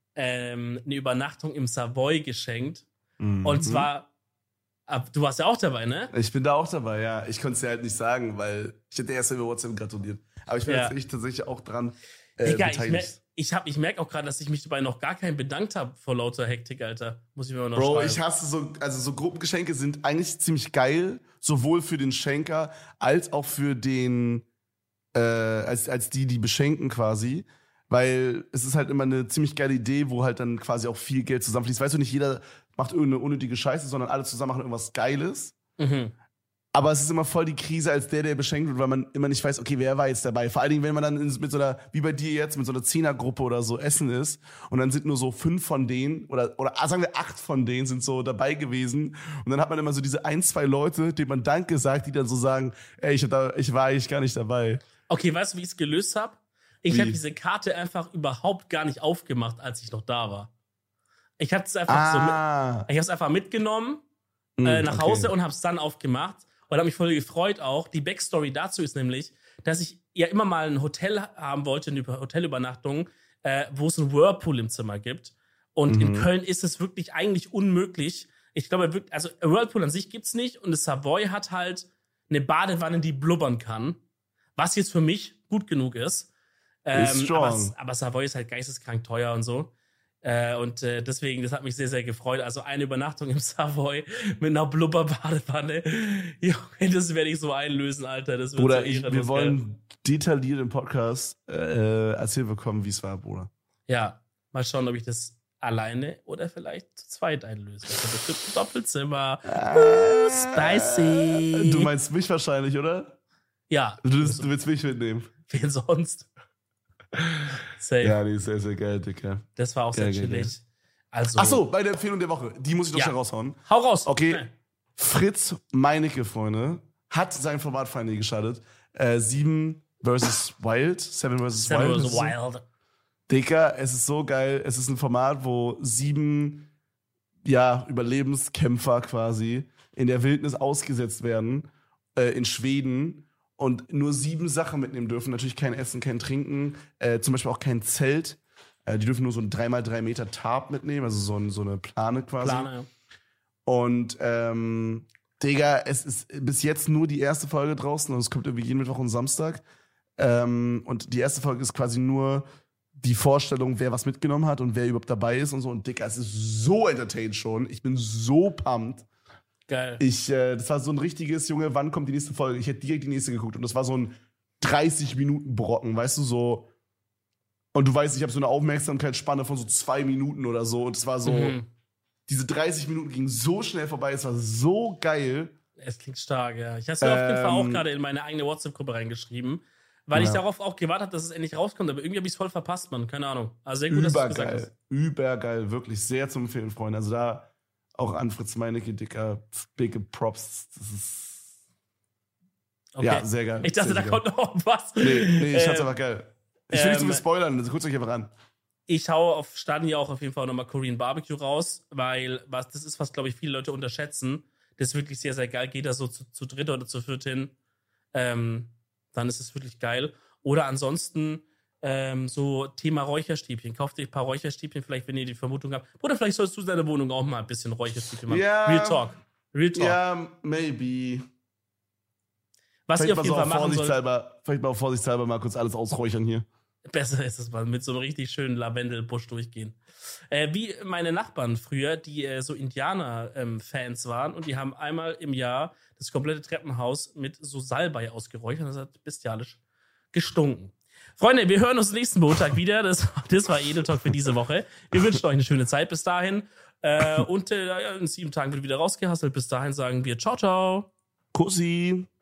ähm, eine Übernachtung im Savoy geschenkt. Mhm. Und zwar, ab, du warst ja auch dabei, ne? Ich bin da auch dabei, ja. Ich konnte es dir halt nicht sagen, weil ich hätte erst über WhatsApp gratuliert. Aber ich bin Ja. jetzt tatsächlich auch dran äh, Digga, ich, mer beteiligt. ich, hab- ich merke auch gerade, dass ich mich dabei noch gar keinen bedankt habe vor lauter Hektik, Alter. Muss ich mir mal noch Bro, schreiben. ich hasse so, also so Gruppengeschenke sind eigentlich ziemlich geil, sowohl für den Schenker als auch für den, äh, als, als die, die beschenken quasi. Weil es ist halt immer eine ziemlich geile Idee, wo halt dann quasi auch viel Geld zusammenfließt. Weißt du, nicht jeder macht irgendeine unnötige Scheiße, sondern alle zusammen machen irgendwas Geiles. Mhm. Aber es ist immer voll die Krise als der, der beschenkt wird, weil man immer nicht weiß, okay, wer war jetzt dabei. Vor allen Dingen, wenn man dann in, mit so einer, wie bei dir jetzt, mit so einer Zehnergruppe oder so essen ist und dann sind nur so fünf von denen oder, oder ah, sagen wir acht von denen sind so dabei gewesen und dann hat man immer so diese ein, zwei Leute, denen man Danke sagt, die dann so sagen, ey, ich, hab da, ich war eigentlich gar nicht dabei. Okay, weißt du, wie ich es gelöst habe? Ich Wie? habe diese Karte einfach überhaupt gar nicht aufgemacht, als ich noch da war. Ich habe es einfach so mit, Ah, ich habe es einfach mitgenommen mm, äh, nach okay. Hause und habe es dann aufgemacht und habe mich voll gefreut auch. Die Backstory dazu ist nämlich, dass ich ja immer mal ein Hotel haben wollte, eine Über- Hotelübernachtung, äh, wo es einen Whirlpool im Zimmer gibt. Und in Mhm. Köln ist es wirklich eigentlich unmöglich. Ich glaube, wirklich, also ein Whirlpool an sich gibt's nicht und das Savoy hat halt eine Badewanne, die blubbern kann, was jetzt für mich gut genug ist. Ähm, Ist strong. aber, aber Savoy ist halt geisteskrank teuer und so. Äh, und äh, deswegen, das hat mich sehr, sehr gefreut. Also eine Übernachtung im Savoy mit einer Blubberbadewanne. Junge, das werde ich so einlösen, Alter. Das wird Bruder, so ich, ehrenlos wir geil. wollen detailliert im Podcast äh, erzählt bekommen, wie es war, Bruder. Ja, mal schauen, ob ich das alleine oder vielleicht zu zweit einlöse. Das ist bestimmt ein Doppelzimmer. Uh, spicy. Du meinst mich wahrscheinlich, oder? Ja, Du, du willst mich mitnehmen. wen sonst? Safe. Ja, die ist sehr, sehr geil, Dicker. Das war auch sehr Geil, geil, chillig. Also, Ach so, bei der Empfehlung der Woche. Die muss ich doch Ja. schnell raushauen. hau raus. Okay. Schnell. Fritz Meinecke, Freunde, hat sein Formatfeinde gestartet. Äh, sieben versus Wild. Seven versus Seven Wild. was Das ist so- wild. Dicker, es ist so geil. Es ist ein Format, wo sieben ja, Überlebenskämpfer quasi in der Wildnis ausgesetzt werden, äh, in Schweden, und nur sieben Sachen mitnehmen dürfen. Natürlich kein Essen, kein Trinken, äh, zum Beispiel auch kein Zelt. Äh, die dürfen nur so ein drei mal drei Meter Tarp mitnehmen, also so, ein, so eine Plane quasi. Plane. Und ähm, Digga, es ist bis jetzt nur die erste Folge draußen und es kommt irgendwie jeden Mittwoch und Samstag. Ähm, und die erste Folge ist quasi nur die Vorstellung, wer was mitgenommen hat und wer überhaupt dabei ist und so. Und Digga, es ist so entertained schon. Ich bin so pumped. Geil. Ich, äh, das war so ein richtiges, Junge, wann kommt die nächste Folge? Ich hätte direkt die nächste geguckt und das war so ein dreißig Minuten Brocken, weißt du, so. Und du weißt, ich habe so eine Aufmerksamkeitsspanne von so zwei Minuten oder so. Und es war so, mhm. diese dreißig Minuten gingen so schnell vorbei, es war so geil. Es klingt stark, ja. Ich habe es ähm, auf jeden Fall auch gerade in meine eigene WhatsApp-Gruppe reingeschrieben, weil ja. ich darauf auch gewartet habe, dass es endlich rauskommt. Aber irgendwie habe ich es voll verpasst, Mann. Keine Ahnung. Also sehr gut, Übergeil, dass du es gesagt hast. Übergeil, wirklich sehr zu empfehlen, Freunde. Also da auch an Fritz Meinecke, dicker, big Props. Das ist okay. Ja, sehr geil. Ich dachte, sehr, da sehr kommt noch was. Nee, nee, ich fand's ähm, einfach geil. Ich will nicht zu viel spoilern, also guckt euch einfach an. Ich haue auf Stadi auch auf jeden Fall nochmal Korean Barbecue raus, weil was, das ist, was, glaube ich, viele Leute unterschätzen. Das ist wirklich sehr, sehr geil. Geht da so zu, zu dritt oder zu viert hin, ähm, dann ist es wirklich geil. Oder ansonsten ähm, so Thema Räucherstäbchen. Kauft ihr ein paar Räucherstäbchen, vielleicht, wenn ihr die Vermutung habt. Oder vielleicht sollst du in deiner Wohnung auch mal ein bisschen Räucherstäbchen machen. Ja, Real Talk. Real Talk. Ja, maybe. Was vielleicht ihr auf jeden so Fall machen sollt. Vielleicht mal auf vorsichtshalber mal kurz alles ausräuchern hier. Besser ist es mal, mit so einem richtig schönen Lavendelbusch durchgehen. Äh, wie meine Nachbarn früher, die äh, so Indianer-Fans ähm, waren und die haben einmal im Jahr das komplette Treppenhaus mit so Salbei ausgeräuchert. Das hat bestialisch gestunken. Freunde, wir hören uns nächsten Montag wieder. Das, das war Edel Talk für diese Woche. Wir wünschen euch eine schöne Zeit bis dahin. Äh, und äh, in sieben Tagen wird wieder rausgehasselt. Bis dahin sagen wir ciao, ciao. Kussi.